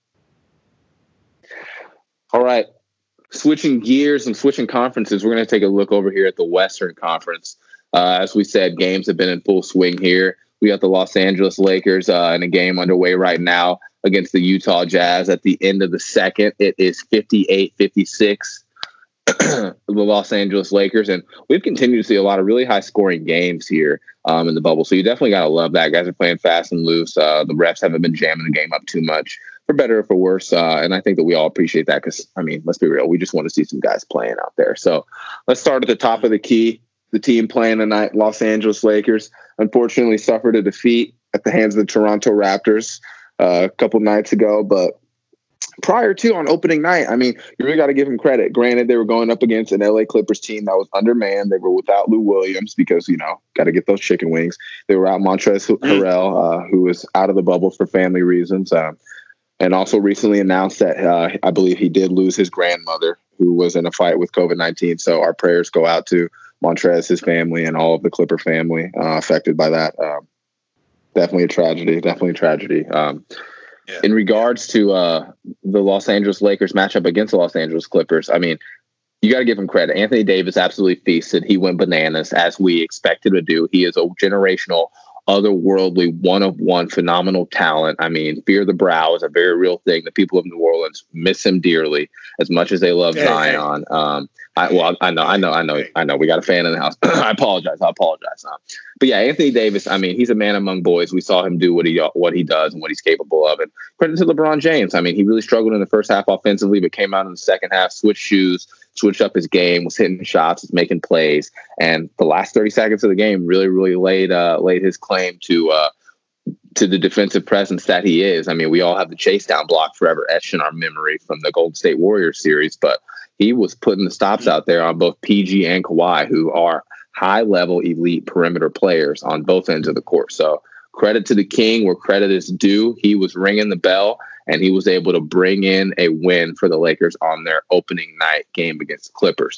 All right, switching gears and switching conferences, we're going to take a look over here at the Western Conference. Uh, as we said, games have been in full swing here. We got the Los Angeles Lakers uh, in a game underway right now against the Utah Jazz. At the end of the second, it is fifty-eight fifty-six. The Los Angeles Lakers, and we've continued to see a lot of really high scoring games here um, in the bubble. So you definitely got to love that. Guys are playing fast and loose. Uh, the refs haven't been jamming the game up too much, for better or for worse. Uh, and I think that we all appreciate that because, I mean, let's be real. We just want to see some guys playing out there. So let's start at the top of the key. The team playing tonight, Los Angeles Lakers, unfortunately suffered a defeat at the hands of the Toronto Raptors uh, a couple nights ago, but prior to on opening night, I mean, you really got to give them credit. Granted, they were going up against an L A Clippers team that was undermanned. They were without Lou Williams because, you know, got to get those chicken wings. They were out Montrezl Harrell, uh, who was out of the bubble for family reasons. Um, and also recently announced that uh, I believe he did lose his grandmother, who was in a fight with COVID nineteen. So our prayers go out to Montrez, his family, and all of the Clipper family uh, affected by that. Um, Definitely a tragedy. Definitely a tragedy. Um, yeah. In regards to uh, the Los Angeles Lakers matchup against the Los Angeles Clippers, I mean, you got to give him credit. Anthony Davis absolutely feasted. He went bananas, as we expected to do. He is a generational, otherworldly, one-of-one, phenomenal talent. I mean, fear the brow is a very real thing. The people of New Orleans miss him dearly as much as they love Hey, Zion. hey. Um, I, well, I know, I know, I know, I know. We got a fan in the house. I apologize. I apologize. Um, but yeah, Anthony Davis. I mean, he's a man among boys. We saw him do what he what he does and what he's capable of. And credit to LeBron James. I mean, he really struggled in the first half offensively, but came out in the second half, switched shoes, switched up his game, was hitting shots, was making plays, and the last thirty seconds of the game really, really laid uh, laid his claim to uh, to the defensive presence that he is. I mean, we all have the chase down block forever etched in our memory from the Golden State Warriors series, but he was putting the stops out there on both P G and Kawhi, who are high-level elite perimeter players on both ends of the court. So credit to the king where credit is due. He was ringing the bell, and he was able to bring in a win for the Lakers on their opening night game against the Clippers.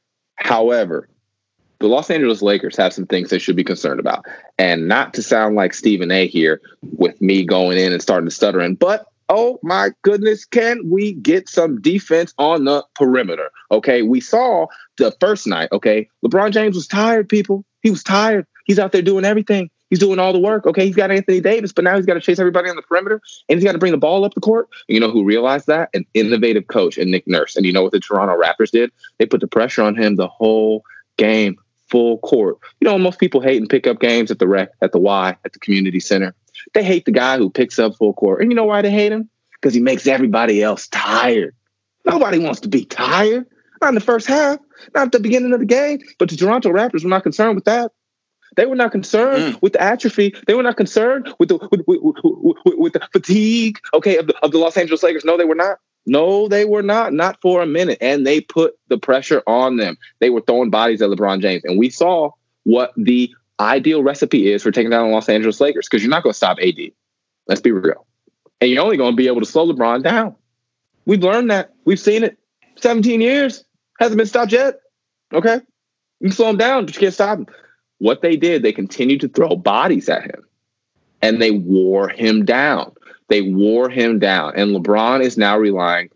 However, the Los Angeles Lakers have some things they should be concerned about. And not to sound like Stephen A here with me going in and starting to stuttering, but oh my goodness, can we get some defense on the perimeter? Okay, we saw the first night, okay, LeBron James was tired, people. He was tired. He's out there doing everything. He's doing all the work. Okay, he's got Anthony Davis, but now he's got to chase everybody on the perimeter, and he's got to bring the ball up the court. You know who realized that? An innovative coach in Nick Nurse. And you know what the Toronto Raptors did? They put the pressure on him the whole game, full court. You know, most people hate and pick up games at the rec, at the Y, at the community center. They hate the guy who picks up full court. And you know why they hate him? Because he makes everybody else tired. Nobody wants to be tired. Not in the first half, not at the beginning of the game. But the Toronto Raptors were not concerned with that. They were not concerned mm. with the atrophy. They were not concerned with the with, with, with, with, with the fatigue, okay, of the, of the Los Angeles Lakers. No, they were not. No, they were not. Not for a minute. And they put the pressure on them. They were throwing bodies at LeBron James. And we saw what the ideal recipe is for taking down the Los Angeles Lakers, because you're not going to stop A D. Let's be real. And you're only going to be able to slow LeBron down. We've learned that. We've seen it. seventeen years. Hasn't been stopped yet. Okay? You can slow him down, but you can't stop him. What they did, they continued to throw bodies at him. And they wore him down. They wore him down. And LeBron is now relying,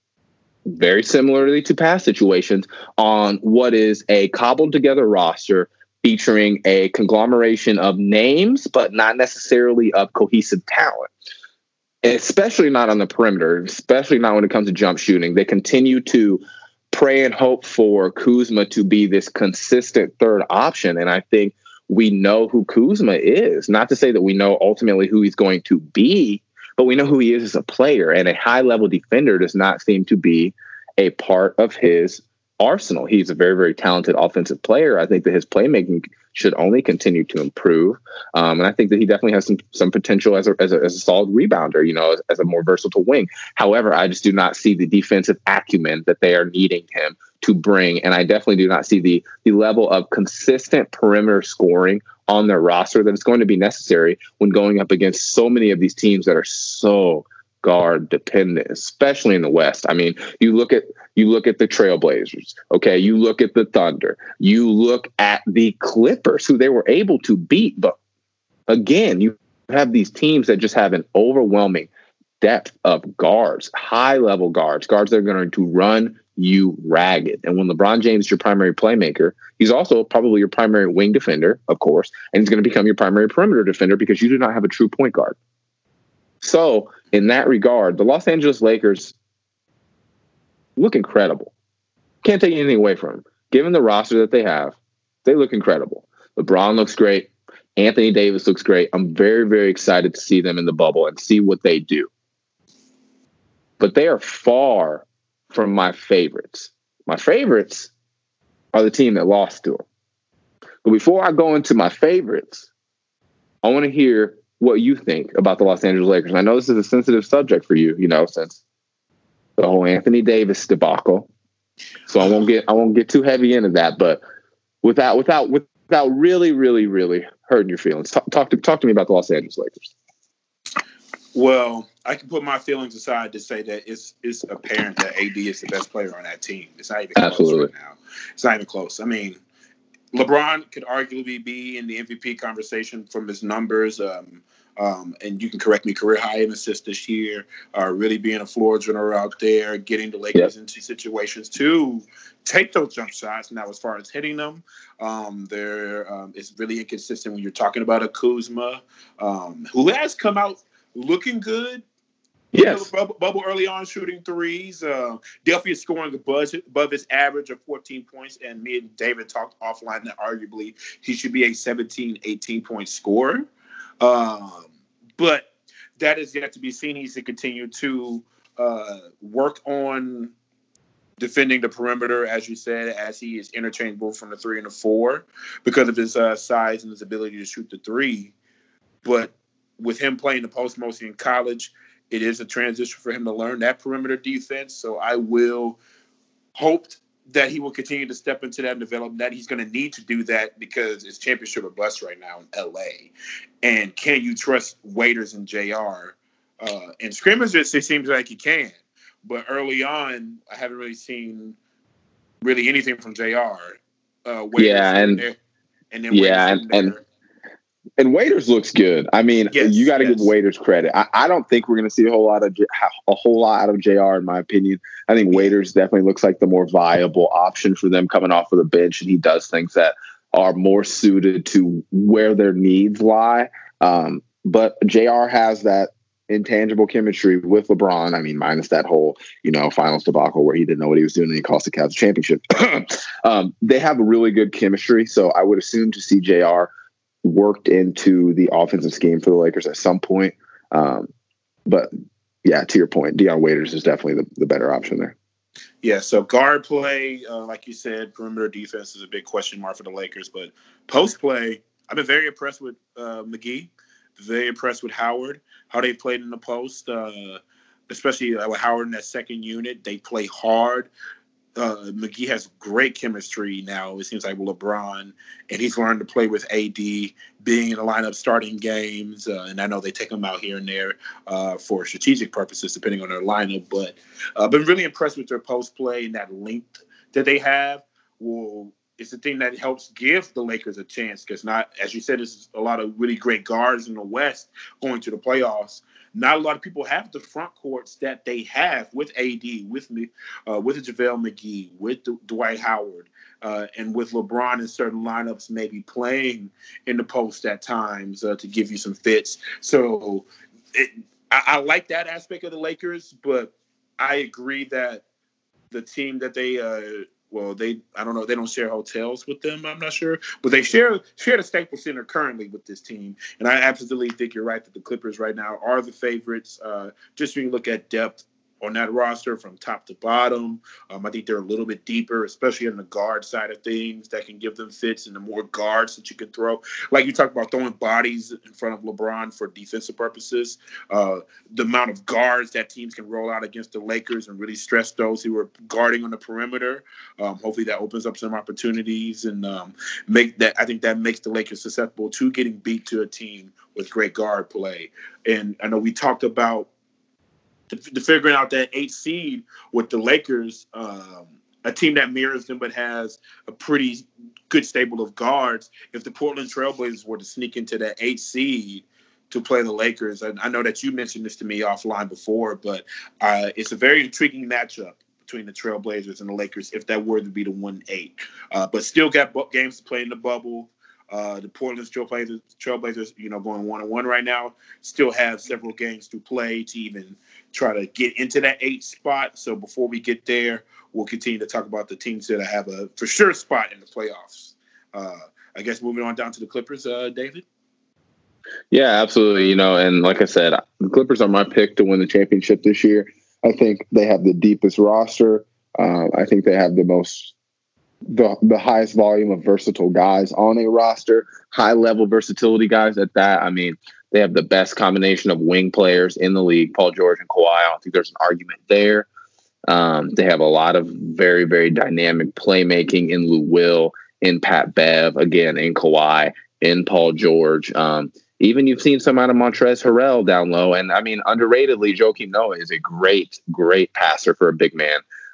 very similarly to past situations, on what is a cobbled together roster featuring a conglomeration of names, but not necessarily of cohesive talent. Especially not on the perimeter, especially not when it comes to jump shooting. They continue to pray and hope for Kuzma to be this consistent third option. And I think we know who Kuzma is. Not to say that we know ultimately who he's going to be, but we know who he is as a player. And a high-level defender does not seem to be a part of his arsenal. He's a very, very talented offensive player. I think that his playmaking should only continue to improve. Um, and I think that he definitely has some some potential as a, as a, as a solid rebounder, you know, as, as a more versatile wing. However, I just do not see the defensive acumen that they are needing him to bring. And I definitely do not see the the level of consistent perimeter scoring on their roster that is going to be necessary when going up against so many of these teams that are so guard dependent, especially in the West. I mean, you look at you look at the Trailblazers, okay? You look at the Thunder. You look at the Clippers, who they were able to beat. But again, you have these teams that just have an overwhelming depth of guards, high-level guards, guards that are going to run you ragged. And when LeBron James is your primary playmaker, he's also probably your primary wing defender, of course, and he's going to become your primary perimeter defender because you do not have a true point guard. So in that regard, the Los Angeles Lakers look incredible. Can't take anything away from them. Given the roster that they have, they look incredible. LeBron looks great. Anthony Davis looks great. I'm very, very excited to see them in the bubble and see what they do. But they are far from my favorites. My favorites are the team that lost to them. But before I go into my favorites, I want to hear what you think about the Los Angeles Lakers. And I know this is a sensitive subject for you, you know, since the whole Anthony Davis debacle. So I won't get I won't get too heavy into that. But without without without really, really, really hurting your feelings, talk, talk to talk to me about the Los Angeles Lakers. Well, I can put my feelings aside to say that it's it's apparent that A D is the best player on that team. It's not even close Absolutely. right now. It's not even close. I mean, LeBron could arguably be in the M V P conversation from his numbers. Um, um, and you can correct me, career high in assists this year, uh, really being a floor general out there, getting the Lakers yep. into situations to take those jump shots. Now, as far as hitting them, um, there um, it's really inconsistent when you're talking about a Kuzma, um, who has come out looking good. Yes. Bubble, bubble early on, shooting threes. Uh, Delphi is scoring above, above his average of fourteen points. And me and David talked offline that arguably he should be a seventeen, eighteen point scorer. Um, but that is yet to be seen. He's to continue to uh, work on defending the perimeter, as you said, as he is interchangeable from the three and the four because of his uh, size and his ability to shoot the three. But with him playing the post mostly in college, it is a transition for him to learn that perimeter defense. So I will hope that he will continue to step into that and develop that. He's going to need to do that because it's championship or bust right now in L A. And can you trust Waiters and J R? Uh, in scrimmages, it seems like you can. But early on, I haven't really seen really anything from J R. Uh, yeah, and, there, and then yeah, and, and And Waiters looks good. I mean, yes, you got to yes. give Waiters credit. I, I don't think we're going to see a whole lot of a whole lot out of J R, in my opinion. I think Waiters definitely looks like the more viable option for them coming off of the bench, and he does things that are more suited to where their needs lie. Um, but J R has that intangible chemistry with LeBron. I mean, minus that whole, you know, finals debacle where he didn't know what he was doing and he cost the Cavs a championship. um, they have a really good chemistry, so I would assume to see J R worked into the offensive scheme for the Lakers at some point. Um, but yeah, to your point, Dion Waiters is definitely the, the better option there. Yeah, so guard play, uh, like you said, perimeter defense is a big question mark for the Lakers. But post play, I've been very impressed with uh, McGee, very impressed with Howard, how they played in the post, uh, especially uh, with Howard in that second unit. They play hard. Uh, McGee has great chemistry now, it seems like, with LeBron, and he's learned to play with A D, being in the lineup, starting games, uh, and I know they take him out here and there uh, for strategic purposes, depending on their lineup, but I've uh, been really impressed with their post play and that length that they have. Well, it's the thing that helps give the Lakers a chance, because not, as you said, there's a lot of really great guards in the West going to the playoffs. Not a lot of people have the front courts that they have with A D, with me, uh, with JaVale McGee, with D- Dwight Howard, uh, and with LeBron in certain lineups, maybe playing in the post at times uh, to give you some fits. So it, I, I like that aspect of the Lakers, but I agree that the team that they uh, well, they I don't know, they don't share hotels with them, I'm not sure. But they share share the Staples Center currently with this team. And I absolutely think you're right that the Clippers right now are the favorites. Uh, just when you look at depth on that roster from top to bottom, um, I think they're a little bit deeper, especially on the guard side of things that can give them fits and the more guards that you can throw. Like you talked about throwing bodies in front of LeBron for defensive purposes. Uh, the amount of guards that teams can roll out against the Lakers and really stress those who are guarding on the perimeter. Um, hopefully that opens up some opportunities and um, make that. I think that makes the Lakers susceptible to getting beat to a team with great guard play. And I know we talked about To, to figuring out that eight seed with the Lakers, um, a team that mirrors them but has a pretty good stable of guards. If the Portland Trailblazers were to sneak into that eight seed to play the Lakers, and I know that you mentioned this to me offline before, but uh, it's a very intriguing matchup between the Trailblazers and the Lakers if that were to be the one eight. Uh, but still got bu- games to play in the bubble. Uh, the Portland Trailblazers, Trailblazers, you know, going one and one right now, still have several games to play to even try to get into that eight spot. So before we get there, we'll continue to talk about the teams that have a for sure spot in the playoffs. Uh, I guess moving on down to the Clippers, uh, David. Yeah, absolutely. You know, and like I said, the Clippers are my pick to win the championship this year. I think they have the deepest roster. Uh, I think they have the most. The, the highest volume of versatile guys on a roster, high level versatility guys at that. I mean, they have the best combination of wing players in the league, Paul George and Kawhi. I don't think there's an argument there. Um, they have a lot of very, very dynamic playmaking in Lou Will, in Pat Bev, again, in Kawhi, in Paul George. Um, even you've seen some out of Montrezl Harrell down low. And I mean, underratedly, Joakim Noah is a great, great passer for a big man.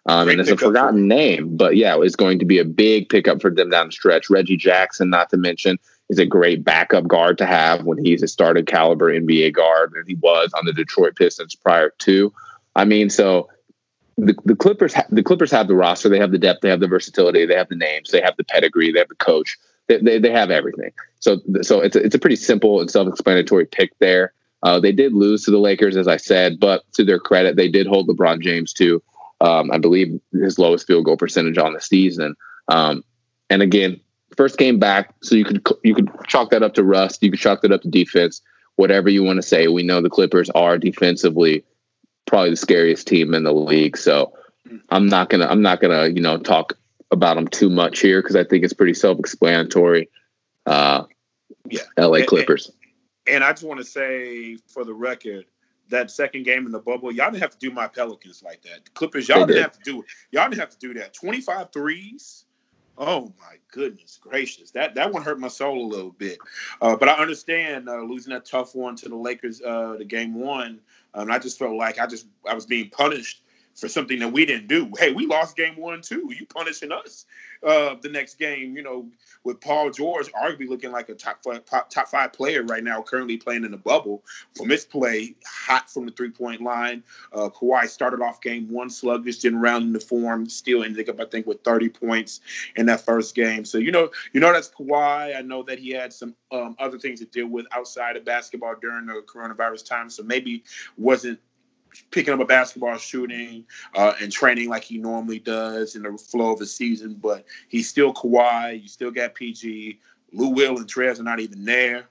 Um, and it's a forgotten name, but yeah, it's going to be a big pickup for them down the stretch. Reggie Jackson, not to mention, is a great backup guard to have when he's a started caliber N B A guard, and he was on the Detroit Pistons prior to. I mean, so the, the Clippers, ha- the Clippers have the roster, they have the depth, they have the versatility, they have the names, they have the pedigree, they have the coach, they they, they have everything. So so it's a, it's a pretty simple and self-explanatory pick there. Uh, they did lose to the Lakers, as I said, but to their credit, they did hold LeBron James to, um, I believe, his lowest field goal percentage on the season. Um, and again, first game back, so you could you could chalk that up to rust, you could chalk that up to defense, whatever you want to say. We know the Clippers are defensively probably the scariest team in the league, so I'm not gonna I'm not gonna you know talk about them too much here because I think it's pretty self-explanatory. Uh, yeah, L A and, Clippers. And, and I just want to say for the record, that second game in the bubble, y'all didn't have to do my Pelicans like that. The Clippers, y'all didn't did. have to do it. Y'all didn't have to do that. twenty-five threes. Oh my goodness gracious, that that one hurt my soul a little bit. Uh, but I understand uh, losing that tough one to the Lakers, uh, the game one. Um, I just felt like I just I was being punished for something that we didn't do. Hey, we lost game one too. You punishing us uh, the next game? You know, with Paul George arguably looking like a top five, top five player right now, currently playing in the bubble. From his play, hot from the three point line. Uh, Kawhi started off game one sluggish, didn't round into form, still ended up I think with thirty points in that first game. So you know, you know that's Kawhi. I know that he had some um, other things to deal with outside of basketball during the coronavirus time. So maybe wasn't picking up a basketball shooting uh, and training like he normally does in the flow of the season, but he's still Kawhi. You still got P G. Lou Will and Trez are not even there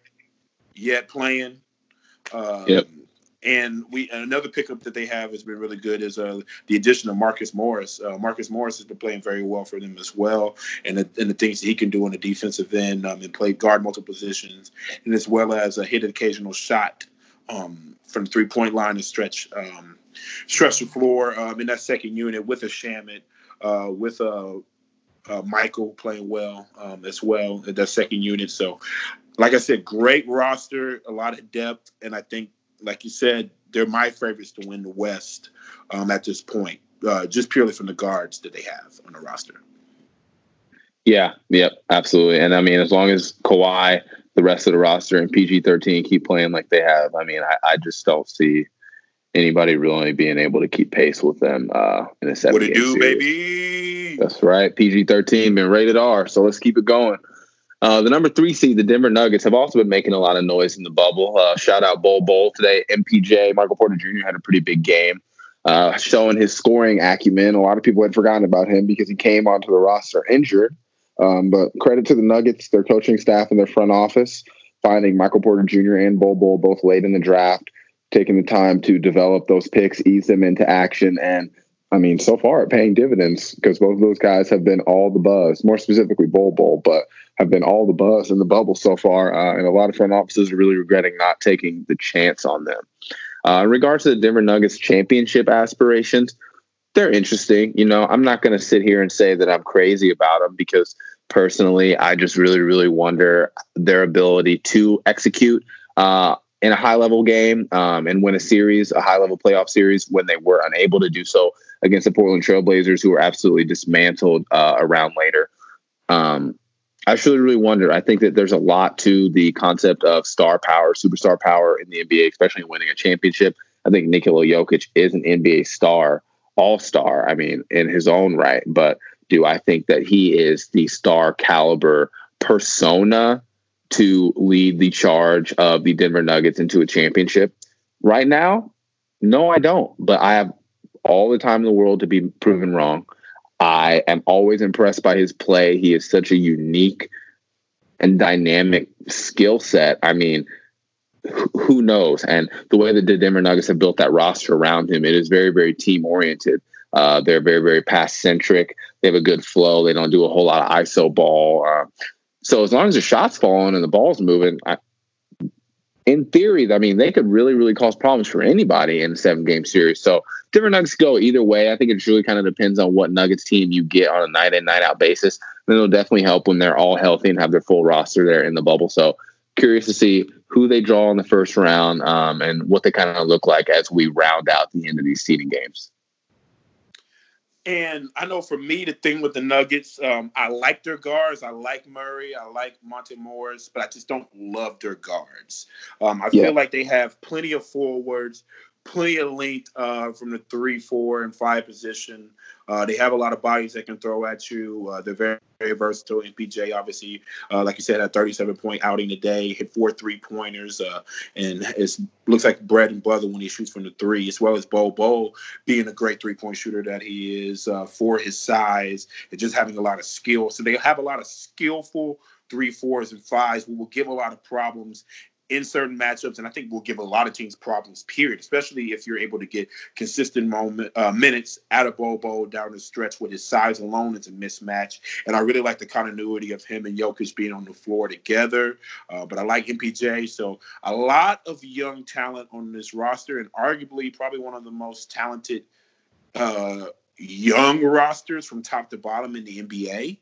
yet playing. Um, yep. And we another pickup that they have has been really good is uh, the addition of Marcus Morris. Uh, Marcus Morris has been playing very well for them as well, and the, and the things that he can do on the defensive end um, and play guard multiple positions, and as well as a hit occasional shot um, from the three-point line to stretch um, stretch the floor um, in that second unit with a Shamet, uh, with a uh, Michael playing well um, as well in that second unit. So, like I said, great roster, a lot of depth, and I think, like you said, they're my favorites to win the West um, at this point, uh, just purely from the guards that they have on the roster. Yeah, yep, absolutely. And I mean, as long as Kawhi, the rest of the roster, and P G thirteen keep playing like they have, I mean, I, I just don't see anybody really being able to keep pace with them uh, in a seven. What it do, series. baby? That's right. P G thirteen been rated R, so let's keep it going. Uh, the number three seed, the Denver Nuggets, have also been making a lot of noise in the bubble. Uh, shout out Bol Bol today. M P J, Michael Porter Junior had a pretty big game, uh, showing his scoring acumen. A lot of people had forgotten about him because he came onto the roster injured. Um, but credit to the Nuggets, their coaching staff and their front office, finding Michael Porter Junior and Bol Bol both late in the draft, taking the time to develop those picks, ease them into action. And, I mean, so far paying dividends because both of those guys have been all the buzz, more specifically Bol Bol, but have been all the buzz in the bubble so far. Uh, and a lot of front offices are really regretting not taking the chance on them. Uh, in regards to the Denver Nuggets championship aspirations, they're interesting. You know, I'm not going to sit here and say that I'm crazy about them because personally, I just really, really wonder their ability to execute uh, in a high-level game um, and win a series, a high-level playoff series, when they were unable to do so against the Portland Trailblazers, who were absolutely dismantled uh, around later. Um, I just really, really wonder. I think that there's a lot to the concept of star power, superstar power in the N B A, especially winning a championship. I think Nikola Jokic is an N B A star, all-star, I mean, in his own right. But do I think that he is the star caliber persona to lead the charge of the Denver Nuggets into a championship? Right now, no, I don't. But I have all the time in the world to be proven wrong. I am always impressed by his play. He is such a unique and dynamic skill set. I mean, who knows? And the way that the Denver Nuggets have built that roster around him, it is very, very team-oriented. Uh, they're very, very pass-centric. They have a good flow. They don't do a whole lot of I S O ball. Uh, so as long as the shot's falling and the ball's moving, I, in theory, I mean, they could really, really cause problems for anybody in a seven-game series. So Denver Nuggets go either way. I think it really kind of depends on what Nuggets team you get on a night-in, night-out basis. And it'll definitely help when they're all healthy and have their full roster there in the bubble. So curious to see who they draw in the first round um, and what they kind of look like as we round out the end of these seeding games. And I know for me, the thing with the Nuggets, um, I like their guards. I like Murray. I like Monte Morris, but I just don't love their guards. Um, I Yeah. feel like they have plenty of forwards, plenty of length uh, from the three, four, and five position. Uh, they have a lot of bodies that can throw at you. Uh, they're very, very versatile. M P J, obviously, uh, like you said, had a thirty-seven point outing today, hit four three-pointers, uh, and it looks like bread and butter when he shoots from the three, as well as Bol Bol being a great three-point shooter that he is uh, for his size and just having a lot of skill. So they have a lot of skillful three, fours, and fives who will give a lot of problems in certain matchups, and I think will give a lot of teams problems, period, especially if you're able to get consistent moment, uh, minutes out of Bobo down the stretch with his size alone. It's a mismatch, and I really like the continuity of him and Jokic being on the floor together, uh, but I like M P J, so a lot of young talent on this roster, and arguably probably one of the most talented uh, young rosters from top to bottom in the N B A.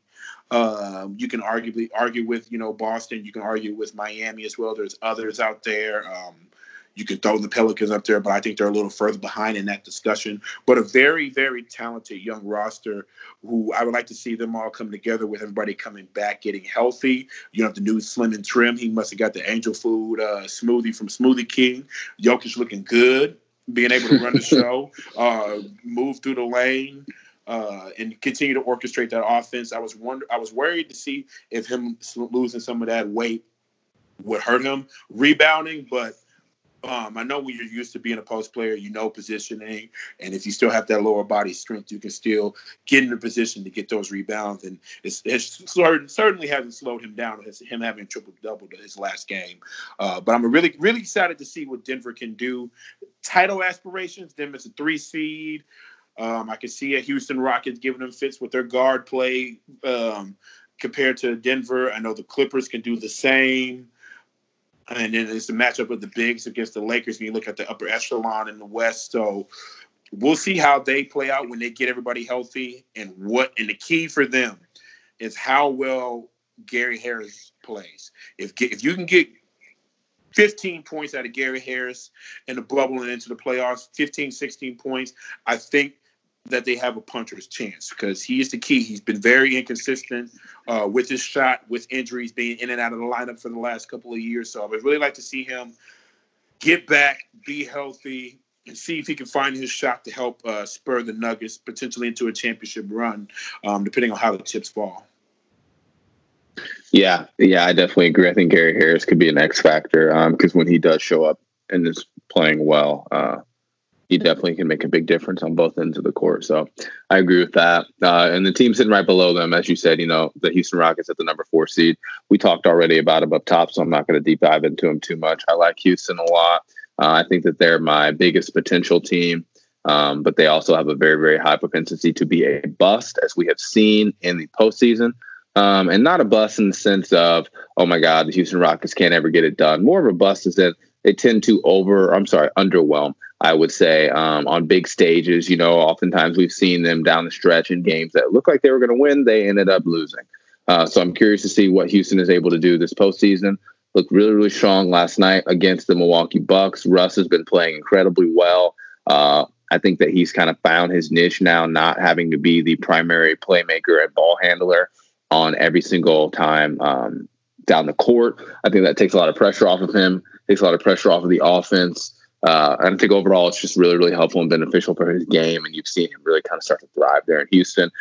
Um, you can arguably argue with, you know, Boston. You can argue with Miami as well. There's others out there. Um, you can throw the Pelicans up there, but I think they're a little further behind in that discussion. But a very, very talented young roster who I would like to see them all come together with everybody coming back, getting healthy. You have the new Slim and Trim. He must have got the angel food uh, smoothie from Smoothie King. Jokic looking good, being able to run the show, uh, move through the lane. Uh, and continue to orchestrate that offense. I was wonder, I was worried to see if him losing some of that weight would hurt him rebounding, but um, I know when you're used to being a post player, you know positioning, and if you still have that lower body strength, you can still get in a position to get those rebounds. And it's, it's certainly hasn't slowed him down. It's him having triple double to his last game. Uh, but I'm really, really excited to see what Denver can do. Title aspirations. Denver's a three seed. Um, I can see a Houston Rockets giving them fits with their guard play um, compared to Denver. I know the Clippers can do the same. And then it's the matchup of the bigs against the Lakers when you look at the upper echelon in the West. So we'll see how they play out when they get everybody healthy. And what and the key for them is how well Gary Harris plays. If if you can get fifteen points out of Gary Harris in the bubble and into the playoffs, fifteen, sixteen points, I think that they have a puncher's chance because he is the key. He's been very inconsistent uh, with his shot, with injuries, being in and out of the lineup for the last couple of years. So I would really like to see him get back, be healthy, and see if he can find his shot to help uh, spur the Nuggets potentially into a championship run, um, depending on how the chips fall. Yeah, yeah, I definitely agree. I think Gary Harris could be an X factor because um, when he does show up and is playing well, uh, he definitely can make a big difference on both ends of the court. So I agree with that. Uh, and the team sitting right below them, as you said, you know, the Houston Rockets at the number four seed. We talked already about them up top, so I'm not going to deep dive into them too much. I like Houston a lot. Uh, I think that they're my biggest potential team, um, but they also have a very, very high propensity to be a bust, as we have seen in the postseason. Um, and not a bust in the sense of, oh my God, the Houston Rockets can't ever get it done. More of a bust is that they tend to over, I'm sorry, underwhelm, I would say, um, on big stages. You know, oftentimes we've seen them down the stretch in games that look like they were going to win. They ended up losing. Uh, so I'm curious to see what Houston is able to do this postseason. Looked really, really strong last night against the Milwaukee Bucks. Russ has been playing incredibly well. Uh, I think that he's kind of found his niche now, not having to be the primary playmaker and ball handler on every single time um, down the court. I think that takes a lot of pressure off of him, takes a lot of pressure off of the offense. Uh, and I think overall it's just really, really helpful and beneficial for his game. And you've seen him really kind of start to thrive there in Houston.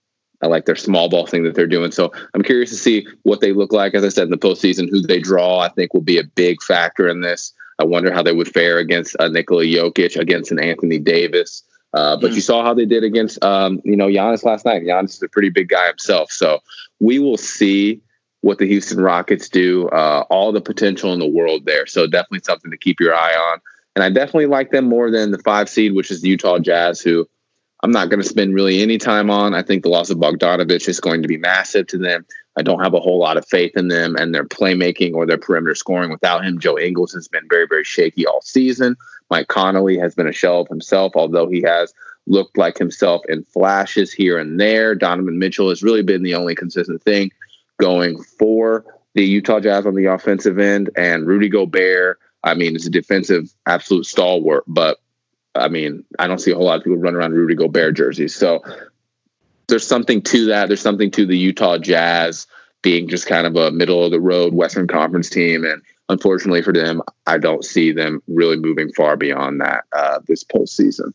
I like their small ball thing that they're doing. So I'm curious to see what they look like. As I said, in the postseason, who they draw, I think will be a big factor in this. I wonder how they would fare against uh, Nikola Jokic, against an Anthony Davis. Uh, but mm. you saw how they did against, um, you know, Giannis last night. Giannis is a pretty big guy himself. So we will see what the Houston Rockets do, uh, all the potential in the world there. So definitely something to keep your eye on. And I definitely like them more than the five seed, which is the Utah Jazz, who I'm not going to spend really any time on. I think the loss of Bogdanovich is going to be massive to them. I don't have a whole lot of faith in them and their playmaking or their perimeter scoring without him. Joe Ingles has been very, very shaky all season. Mike Conley has been a shell of himself, although he has looked like himself in flashes here and there. Donovan Mitchell has really been the only consistent thing going for the Utah Jazz on the offensive end. And Rudy Gobert, I mean, is a defensive absolute stalwart, but I mean, I don't see a whole lot of people run around Rudy Gobert jerseys. So there's something to that. There's something to the Utah Jazz being just kind of a middle of the road Western Conference team. And unfortunately for them, I don't see them really moving far beyond that uh, this postseason.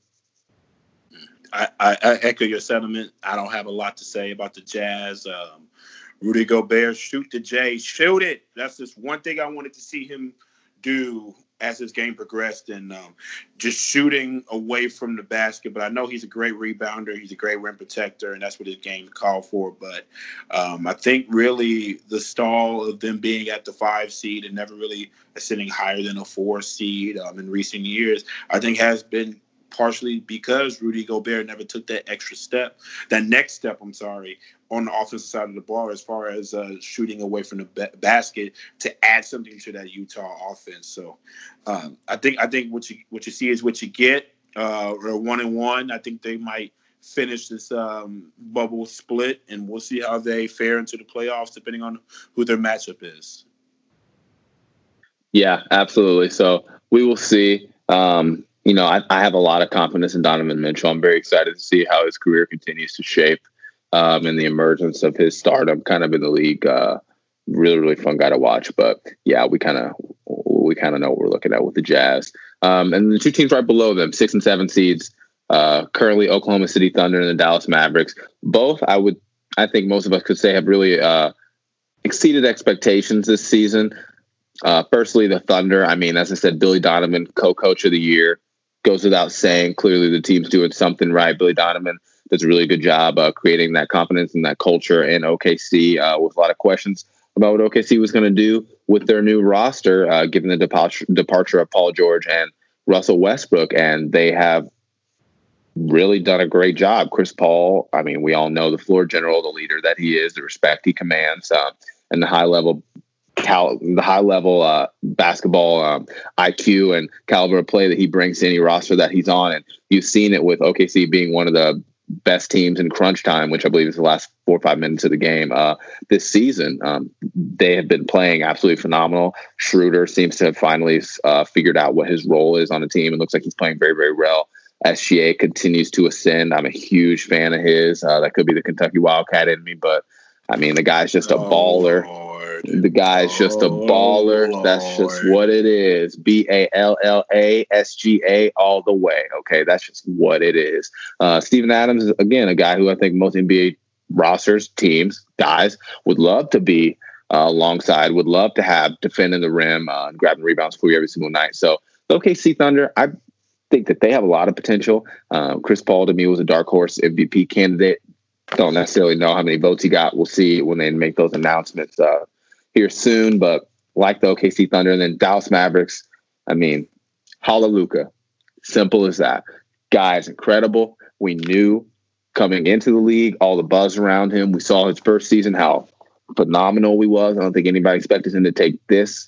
I, I, I echo your sentiment. I don't have a lot to say about the Jazz. Um, Rudy Gobert, shoot the J, shoot it. That's just one thing I wanted to see him do as his game progressed, and um, just shooting away from the basket. But I know he's a great rebounder. He's a great rim protector, and that's what his game called for. But um, I think really the stall of them being at the five seed and never really ascending higher than a four seed um, in recent years, I think has been partially because Rudy Gobert never took that extra step, that next step, I'm sorry, on the offensive side of the ball as far as uh, shooting away from the ba- basket to add something to that Utah offense. So um, I think I think what you what you see is what you get. Uh, or one and one. I think they might finish this um, bubble split, and we'll see how they fare into the playoffs depending on who their matchup is. Yeah, absolutely. So we will see. Um, You know, I, I have a lot of confidence in Donovan Mitchell. I'm very excited to see how his career continues to shape um, and the emergence of his stardom kind of in the league. Uh, really, really fun guy to watch. But yeah, we kind of we kind of know what we're looking at with the Jazz. Um, and the two teams right below them, six and seven seeds, uh, currently Oklahoma City Thunder and the Dallas Mavericks. Both, I would, I think most of us could say, have really uh, exceeded expectations this season. Uh, firstly, the Thunder. I mean, as I said, Billy Donovan, co-coach of the year. Goes without saying. Clearly, the team's doing something right. Billy Donovan does a really good job uh, creating that confidence and that culture in O K C uh, with a lot of questions about what O K C was going to do with their new roster, uh, given the departure, departure of Paul George and Russell Westbrook. And they have really done a great job. Chris Paul, I mean, we all know the floor general, the leader that he is, the respect he commands, uh, and the high level Cal, the high level uh, basketball um, I Q and caliber of play that he brings to any roster that he's on. And you've seen it with O K C being one of the best teams in crunch time, which I believe is the last four or five minutes of the game uh, this season. Um, they have been playing absolutely phenomenal. Schroeder seems to have finally uh, figured out what his role is on the team. It looks like he's playing very, very well. S G A continues to ascend. I'm a huge fan of his. Uh, that could be the Kentucky Wildcat in me, but I mean, the guy's just a oh, baller. Lord. The guy's just a oh, baller. Lord. That's just what it is. B A L L A S G A all the way. Okay, that's just what it is. Uh, Steven Adams is, again, a guy who I think most N B A rosters, teams, guys would love to be uh, alongside, would love to have defending the rim uh, and grabbing rebounds for you every single night. So the O K C Thunder, I think that they have a lot of potential. Um, Chris Paul, to me, was a dark horse M V P candidate. Don't necessarily know how many votes he got. We'll see when they make those announcements uh, here soon. But like the O K C Thunder and then Dallas Mavericks, I mean, hallelujah. Simple as that. Guy is incredible. We knew coming into the league, all the buzz around him. We saw his first season, how phenomenal he was. I don't think anybody expected him to take this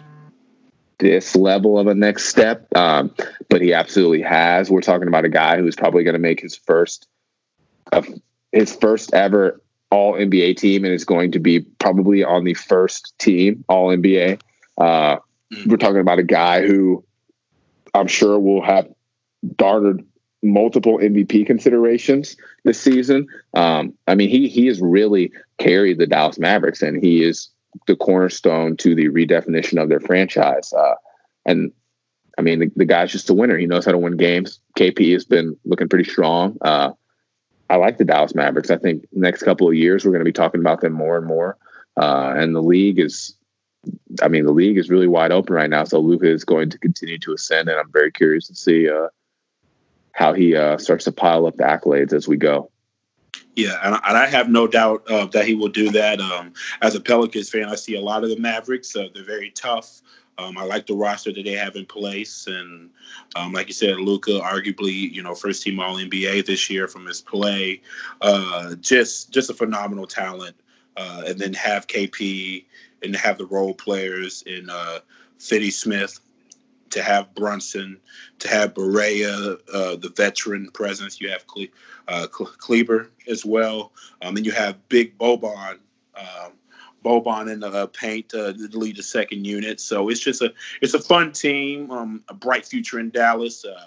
this level of a next step. Um, but he absolutely has. We're talking about a guy who's probably going to make his first uh, his first ever all N B A team, and is going to be probably on the first team all N B A. Uh, we're talking about a guy who I'm sure will have garnered multiple M V P considerations this season. Um, I mean, he he has really carried the Dallas Mavericks, and he is the cornerstone to the redefinition of their franchise. Uh, and I mean, the, the guy's just a winner. He knows how to win games. K P has been looking pretty strong. Uh, I like the Dallas Mavericks. I think the next couple of years we're going to be talking about them more and more. Uh, and the league is, I mean, the league is really wide open right now. So Luka is going to continue to ascend, and I'm very curious to see uh, how he uh, starts to pile up the accolades as we go. Yeah, and I, and I have no doubt uh, that he will do that. Um, as a Pelicans fan, I see a lot of the Mavericks. Uh, they're very tough. Um, I like the roster that they have in place. And um, like you said, Luka, arguably, you know, first team All N B A this year from his play. Uh, just just a phenomenal talent. Uh, and then have K P and have the role players in uh, Finney Smith, to have Brunson, to have Barea, uh, the veteran presence. You have Cle- uh, Kleber as well. Um, and you have Big Boban. Um, Boban in the uh, paint uh, to lead the second unit. So it's just a it's a fun team, um, a bright future in Dallas. Uh,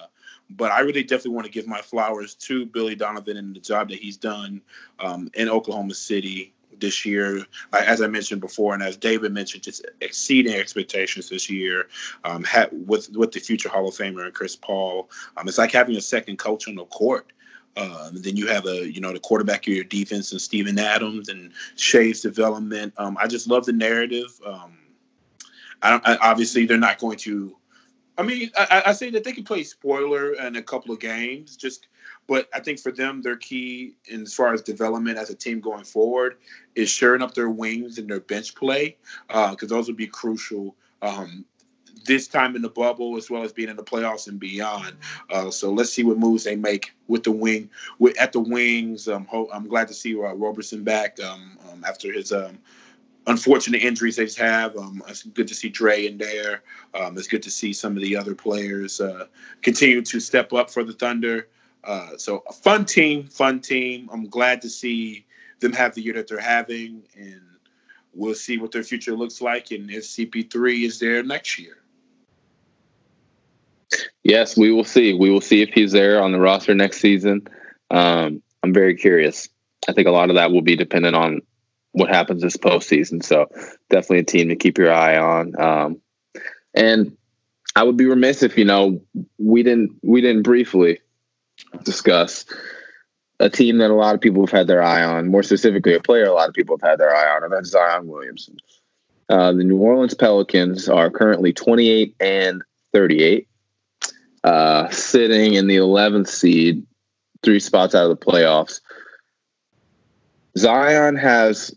but I really definitely want to give my flowers to Billy Donovan and the job that he's done um, in Oklahoma City this year. Uh, as I mentioned before, and as David mentioned, just exceeding expectations this year um, ha- with with the future Hall of Famer and Chris Paul. Um, it's like having a second coach on the court. Um, and then you have a, you know, the quarterback of your defense and Steven Adams and Shay's development. Um, I just love the narrative. Um, I don't, I, obviously, they're not going to. I mean, I, I say that they can play spoiler in a couple of games, just. But I think for them, their key in as far as development as a team going forward is shoring up their wings and their bench play, because uh, those would be crucial. Um, this time in the bubble as well as being in the playoffs and beyond. Uh, so let's see what moves they make with the wing, with at the wings. Um, ho- I'm glad to see uh, Roberson back um, um, after his um, unfortunate injuries they have. Um, it's good to see Dre in there. Um, it's good to see some of the other players uh, continue to step up for the Thunder. Uh, so a fun team, fun team. I'm glad to see them have the year that they're having, and we'll see what their future looks like and if C P three is there next year. Yes, we will see. We will see if he's there on the roster next season. Um, I'm very curious. I think a lot of that will be dependent on what happens this postseason. So definitely a team to keep your eye on. Um, and I would be remiss if, you know, we didn't we didn't briefly discuss a team that a lot of people have had their eye on, more specifically a player a lot of people have had their eye on, and that's Zion Williamson. Uh, the New Orleans Pelicans are currently twenty-eight and thirty-eight. Uh, sitting in the eleventh seed, three spots out of the playoffs. Zion has,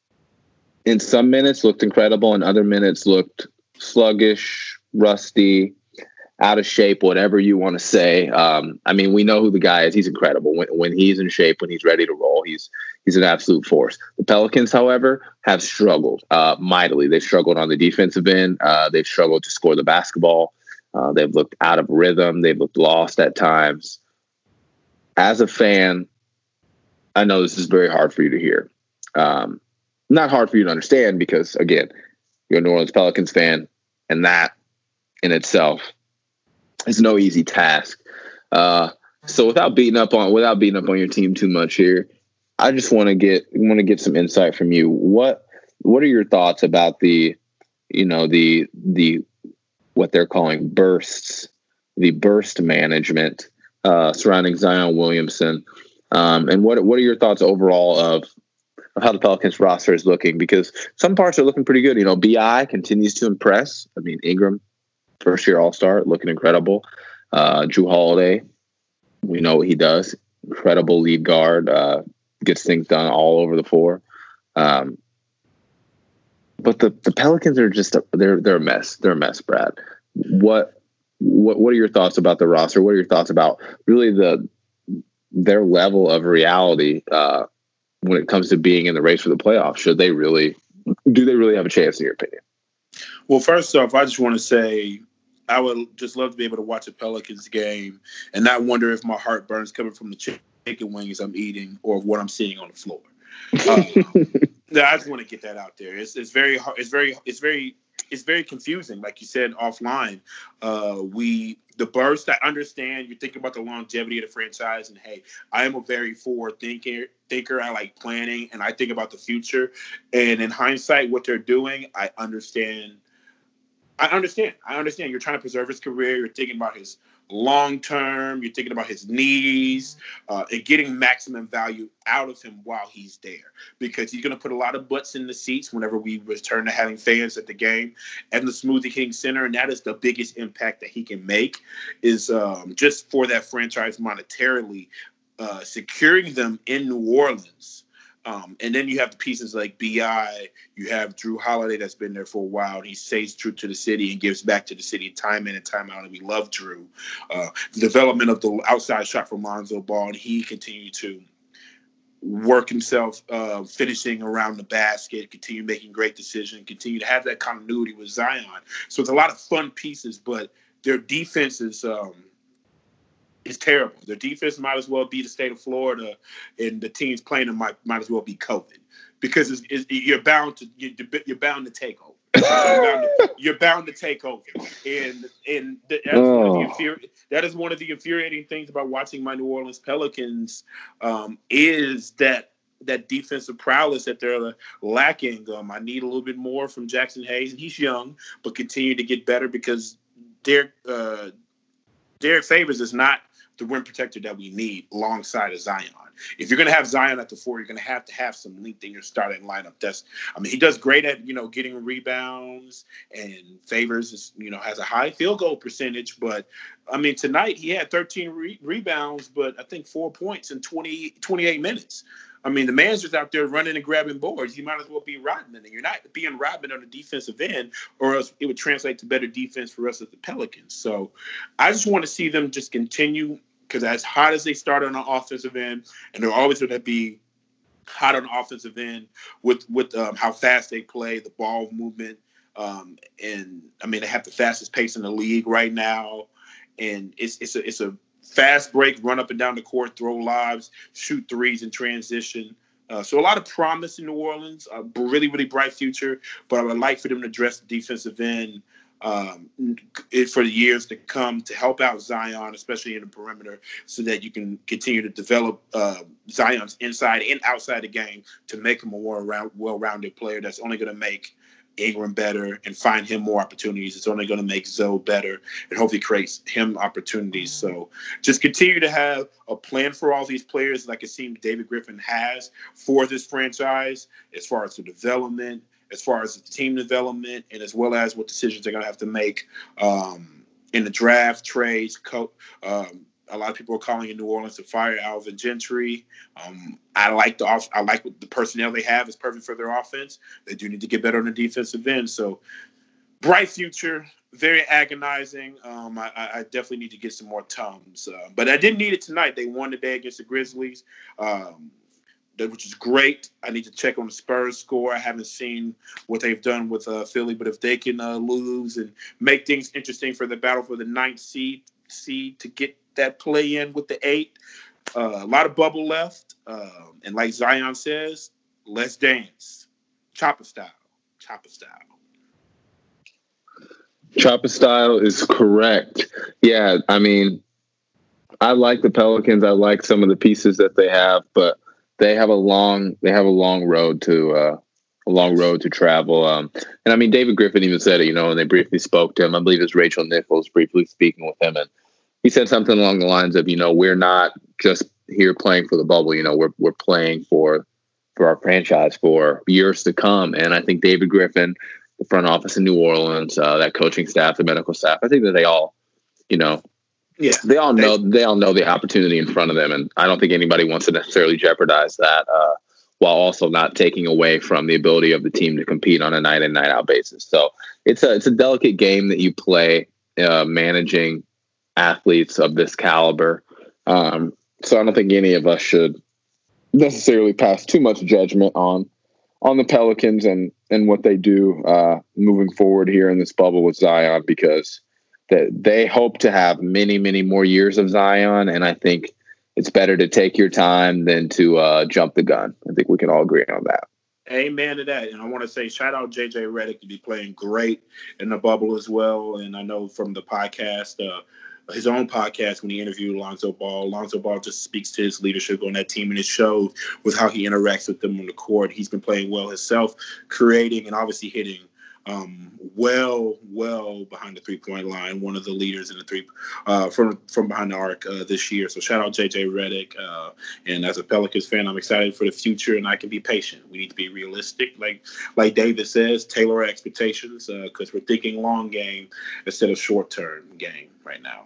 in some minutes, looked incredible, and other minutes looked sluggish, rusty, out of shape, whatever you want to say. Um, I mean, we know who the guy is. He's incredible. When, when he's in shape, when he's ready to roll, he's he's an absolute force. The Pelicans, however, have struggled uh, mightily. They've struggled on the defensive end. Uh, they've struggled to score the basketball. Uh, they've looked out of rhythm. They've looked lost at times. As a fan, I know this is very hard for you to hear. Um, not hard for you to understand because, again, you're a New Orleans Pelicans fan, and that in itself is no easy task. Uh, so without beating up on without beating up on your team too much here, I just want to get want to get some insight from you. What what are your thoughts about the, you know, the the what they're calling bursts, the burst management uh, surrounding Zion Williamson, um, and what what are your thoughts overall of, of how the Pelicans roster is looking? Because some parts are looking pretty good. You know, B I continues to impress. I mean, Ingram, first year All-Star, looking incredible. Uh, Jrue Holiday, we know what he does. Incredible lead guard, uh, gets things done all over the floor. Um, But the, the Pelicans are just a, they're they're a mess. They're a mess, Brad. What what what are your thoughts about the roster? What are your thoughts about really the their level of reality uh, when it comes to being in the race for the playoffs? Should they really do they really have a chance in your opinion? Well, first off, I just want to say I would just love to be able to watch a Pelicans game and not wonder if my heart burns coming from the chicken wings I'm eating or what I'm seeing on the floor. Um, I just want to get that out there. It's it's very hard. It's very it's very it's very confusing. Like you said offline, uh, we the burst. I understand you're thinking about the longevity of the franchise, and hey, I am a very forward thinker. Thinker. I like planning, and I think about the future. And in hindsight, what they're doing, I understand. I understand. I understand. You're trying to preserve his career. You're thinking about his long term. You're thinking about his knees uh, and getting maximum value out of him while he's there, because he's going to put a lot of butts in the seats whenever we return to having fans at the game and the smoothie king center. And that is the biggest impact that he can make is um, just for that franchise monetarily, uh, securing them in New Orleans. Um, and then you have the pieces like B I. You have Jrue Holiday that's been there for a while. And he stays true to the city and gives back to the city time in and time out. And we love Jrue. Uh, the development of the outside shot from Lonzo Ball, and he continued to work himself, uh, finishing around the basket, continue making great decisions, continue to have that continuity with Zion. So it's a lot of fun pieces, but their defense is um, – It's terrible. Their defense might as well be the state of Florida, and the teams playing them might might as well be COVID, because it's, it's, you're bound to you're, you're bound to take over. you're, bound to, you're bound to take over. And and that's oh. one of the infuri- that is one of the infuriating things about watching my New Orleans Pelicans um, is that that defensive prowess that they're lacking. Um, I need a little bit more from Jackson Hayes. He's young, but continue to get better because Derek, uh, Derek Favors is not the rim protector that we need alongside of Zion. If you're going to have Zion at the four, you're going to have to have some length in your starting lineup. That's, I mean, he does great at, you know, getting rebounds, and Favors is, you know, has a high field goal percentage. But I mean, tonight he had thirteen re- rebounds, but I think four points in twenty, twenty-eight minutes. I mean, the man's just out there running and grabbing boards. You might as well be Rodman, and you're not being Rodman on the defensive end, or else it would translate to better defense for us as the Pelicans. So I just want to see them just continue, because as hot as they start on the offensive end, and they're always going to be hot on the offensive end with with um, how fast they play, the ball movement, um, and I mean they have the fastest pace in the league right now, and it's it's a it's a fast break, run up and down the court, throw lobs, shoot threes in transition. Uh, so a lot of promise in New Orleans, a really, really bright future. But I would like for them to address the defensive end um, for the years to come to help out Zion, especially in the perimeter, so that you can continue to develop uh, Zion's inside and outside the game to make him a more round, well-rounded player that's only going to make Ingram better and find him more opportunities. It's only going to make Zoe better and hopefully creates him opportunities. So just continue to have a plan for all these players like it seems David Griffin has for this franchise, as far as the development, as far as the team development, and as well as what decisions they're going to have to make um, in the draft, trades, co- um, a lot of people are calling in New Orleans to fire Alvin Gentry. Um, I like the off- I like the personnel they have. It's perfect for their offense. They do need to get better on the defensive end. So bright future, very agonizing. Um, I, I definitely need to get some more Tums. Uh, but I didn't need it tonight. They won today against the Grizzlies, um, which is great. I need to check on the Spurs score. I haven't seen what they've done with uh, Philly, but if they can uh, lose and make things interesting for the battle for the ninth seed, seed to get that play in with the eight. Uh, a lot of bubble left. Um, and like Zion says, let's dance. Chopper style. Chopper style. Chopper style is correct. Yeah, I mean, I like the Pelicans. I like some of the pieces that they have, but they have a long they have a long road to uh, a long road to travel. Um, and I mean, David Griffin even said it, you know, and they briefly spoke to him. I believe it's Rachel Nichols briefly speaking with him, and he said something along the lines of, you know, we're not just here playing for the bubble. You know, we're we're playing for for our franchise for years to come. And I think David Griffin, the front office in New Orleans, uh, that coaching staff, the medical staff, I think that they all, you know, yeah, they all know they all know the opportunity in front of them, and I don't think anybody wants to necessarily jeopardize that, uh, while also not taking away from the ability of the team to compete on a night in, night out basis. So it's a it's a delicate game that you play, uh, managing athletes of this caliber. Um, so I don't think any of us should necessarily pass too much judgment on on the Pelicans and and what they do uh, moving forward here in this bubble with Zion, because that they hope to have many, many more years of Zion. And I think it's better to take your time than to uh, jump the gun. I think we can all agree on that. Amen to that. And I want to say shout out J J Redick to be playing great in the bubble as well. And I know from the podcast, uh, his own podcast, when he interviewed Lonzo Ball, Lonzo Ball just speaks to his leadership on that team, and it shows with how he interacts with them on the court. He's been playing well himself, creating and obviously hitting um, well, well behind the three-point line, one of the leaders in the three uh, from from behind the arc uh, this year. So shout out J J Redick. Uh, and as a Pelicans fan, I'm excited for the future, and I can be patient. We need to be realistic, like like David says, tailor our expectations, because uh, we're thinking long game instead of short-term game right now.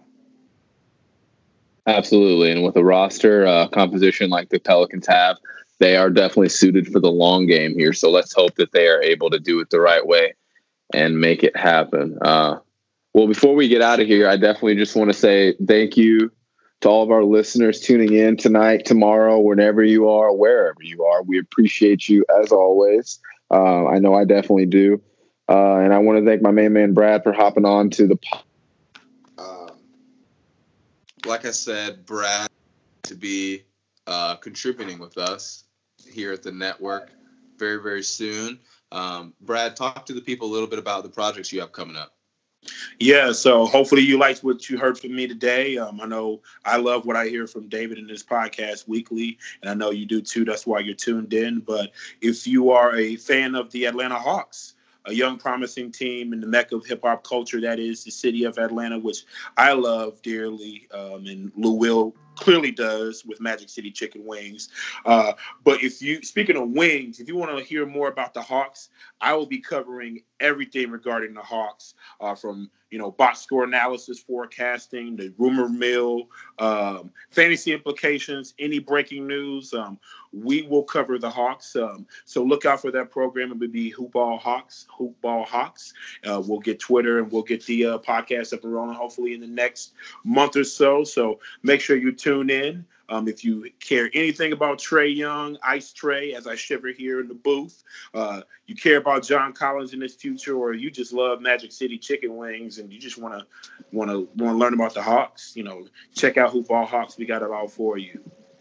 Absolutely. And with a roster uh, composition like the Pelicans have, they are definitely suited for the long game here. So let's hope that they are able to do it the right way and make it happen. Uh, well, before we get out of here, I definitely just want to say thank you to all of our listeners tuning in tonight, tomorrow, whenever you are, wherever you are. We appreciate you as always. Uh, I know I definitely do. Uh, and I want to thank my main man, Brad, for hopping on to the podcast. Like I said, Brad to be uh, contributing with us here at the network very, very soon. Um, Brad, talk to the people a little bit about the projects you have coming up. Yeah, so hopefully you liked what you heard from me today. Um, I know I love what I hear from David in this podcast weekly, and I know you do too. That's why you're tuned in. But if you are a fan of the Atlanta Hawks, a young, promising team in the mecca of hip-hop culture that is the city of Atlanta, which I love dearly, um, and Lou Will clearly does with Magic City Chicken Wings. Uh, but if you, speaking of wings, if you want to hear more about the Hawks, I will be covering everything regarding the Hawks, uh, from, you know, box score analysis, forecasting, the rumor mill, um, fantasy implications, any breaking news. Um, we will cover the Hawks. Um, so look out for that program. It will be Hoopball Hawks, Hoopball Hawks. Uh, we'll get Twitter and we'll get the uh, podcast up and rolling hopefully in the next month or so. So make sure you tune in. Um, if you care anything about Trae Young, Ice Trae, as I shiver here in the booth, uh, you care about John Collins in his future, or you just love Magic City Chicken Wings and you just want to want to want to learn about the Hawks, you know, check out Hoopball Hawks. We got it all for you.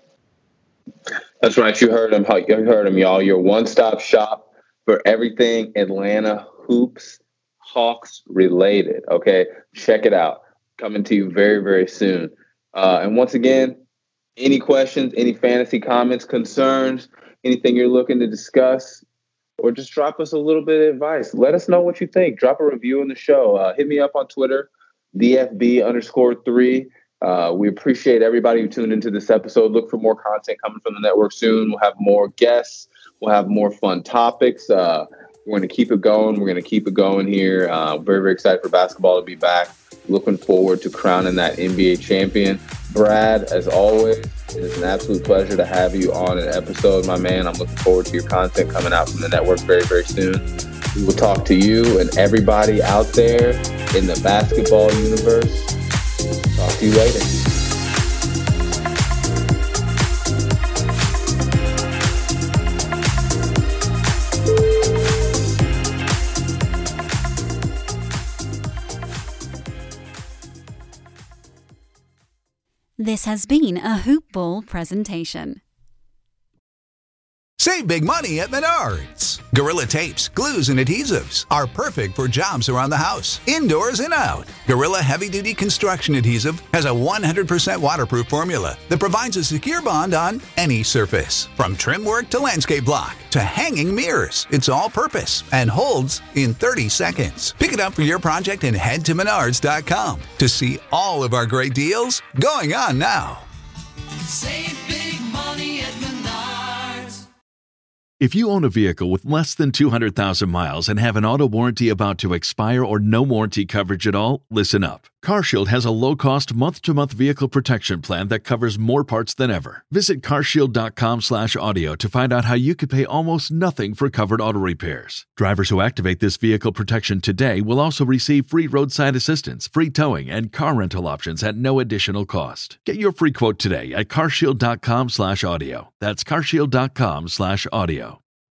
That's right. You heard him. You heard him, y'all. Your one-stop shop for everything Atlanta hoops, Hawks related. Okay, check it out. Coming to you very, very soon. Uh, and once again, any questions, any fantasy comments, concerns, anything you're looking to discuss, or just drop us a little bit of advice. Let us know what you think. Drop a review on the show. Uh, hit me up on Twitter, D F B underscore three. Uh, we appreciate everybody who tuned into this episode. Look for more content coming from the network soon. We'll have more guests. We'll have more fun topics. Uh, we're going to keep it going. We're going to keep it going here. Uh, very, very excited for basketball to be back. Looking forward to crowning that N B A champion. Brad, as always, it is an absolute pleasure to have you on an episode, my man. I'm looking forward to your content coming out from the network very, very soon. We will talk to you and everybody out there in the basketball universe. Talk to you later. This has been a Hoop Ball presentation. Save big money at Menards. Gorilla tapes, glues, and adhesives are perfect for jobs around the house, indoors and out. Gorilla Heavy Duty Construction Adhesive has a one hundred percent waterproof formula that provides a secure bond on any surface. From trim work to landscape block to hanging mirrors, it's all purpose and holds in thirty seconds. Pick it up for your project and head to menards dot com to see all of our great deals going on now. Save big money at Menards. If you own a vehicle with less than two hundred thousand miles and have an auto warranty about to expire or no warranty coverage at all, listen up. CarShield has a low-cost month-to-month vehicle protection plan that covers more parts than ever. Visit carshield.com slash audio to find out how you could pay almost nothing for covered auto repairs. Drivers who activate this vehicle protection today will also receive free roadside assistance, free towing, and car rental options at no additional cost. Get your free quote today at carshield.com slash audio. That's carshield.com slash audio.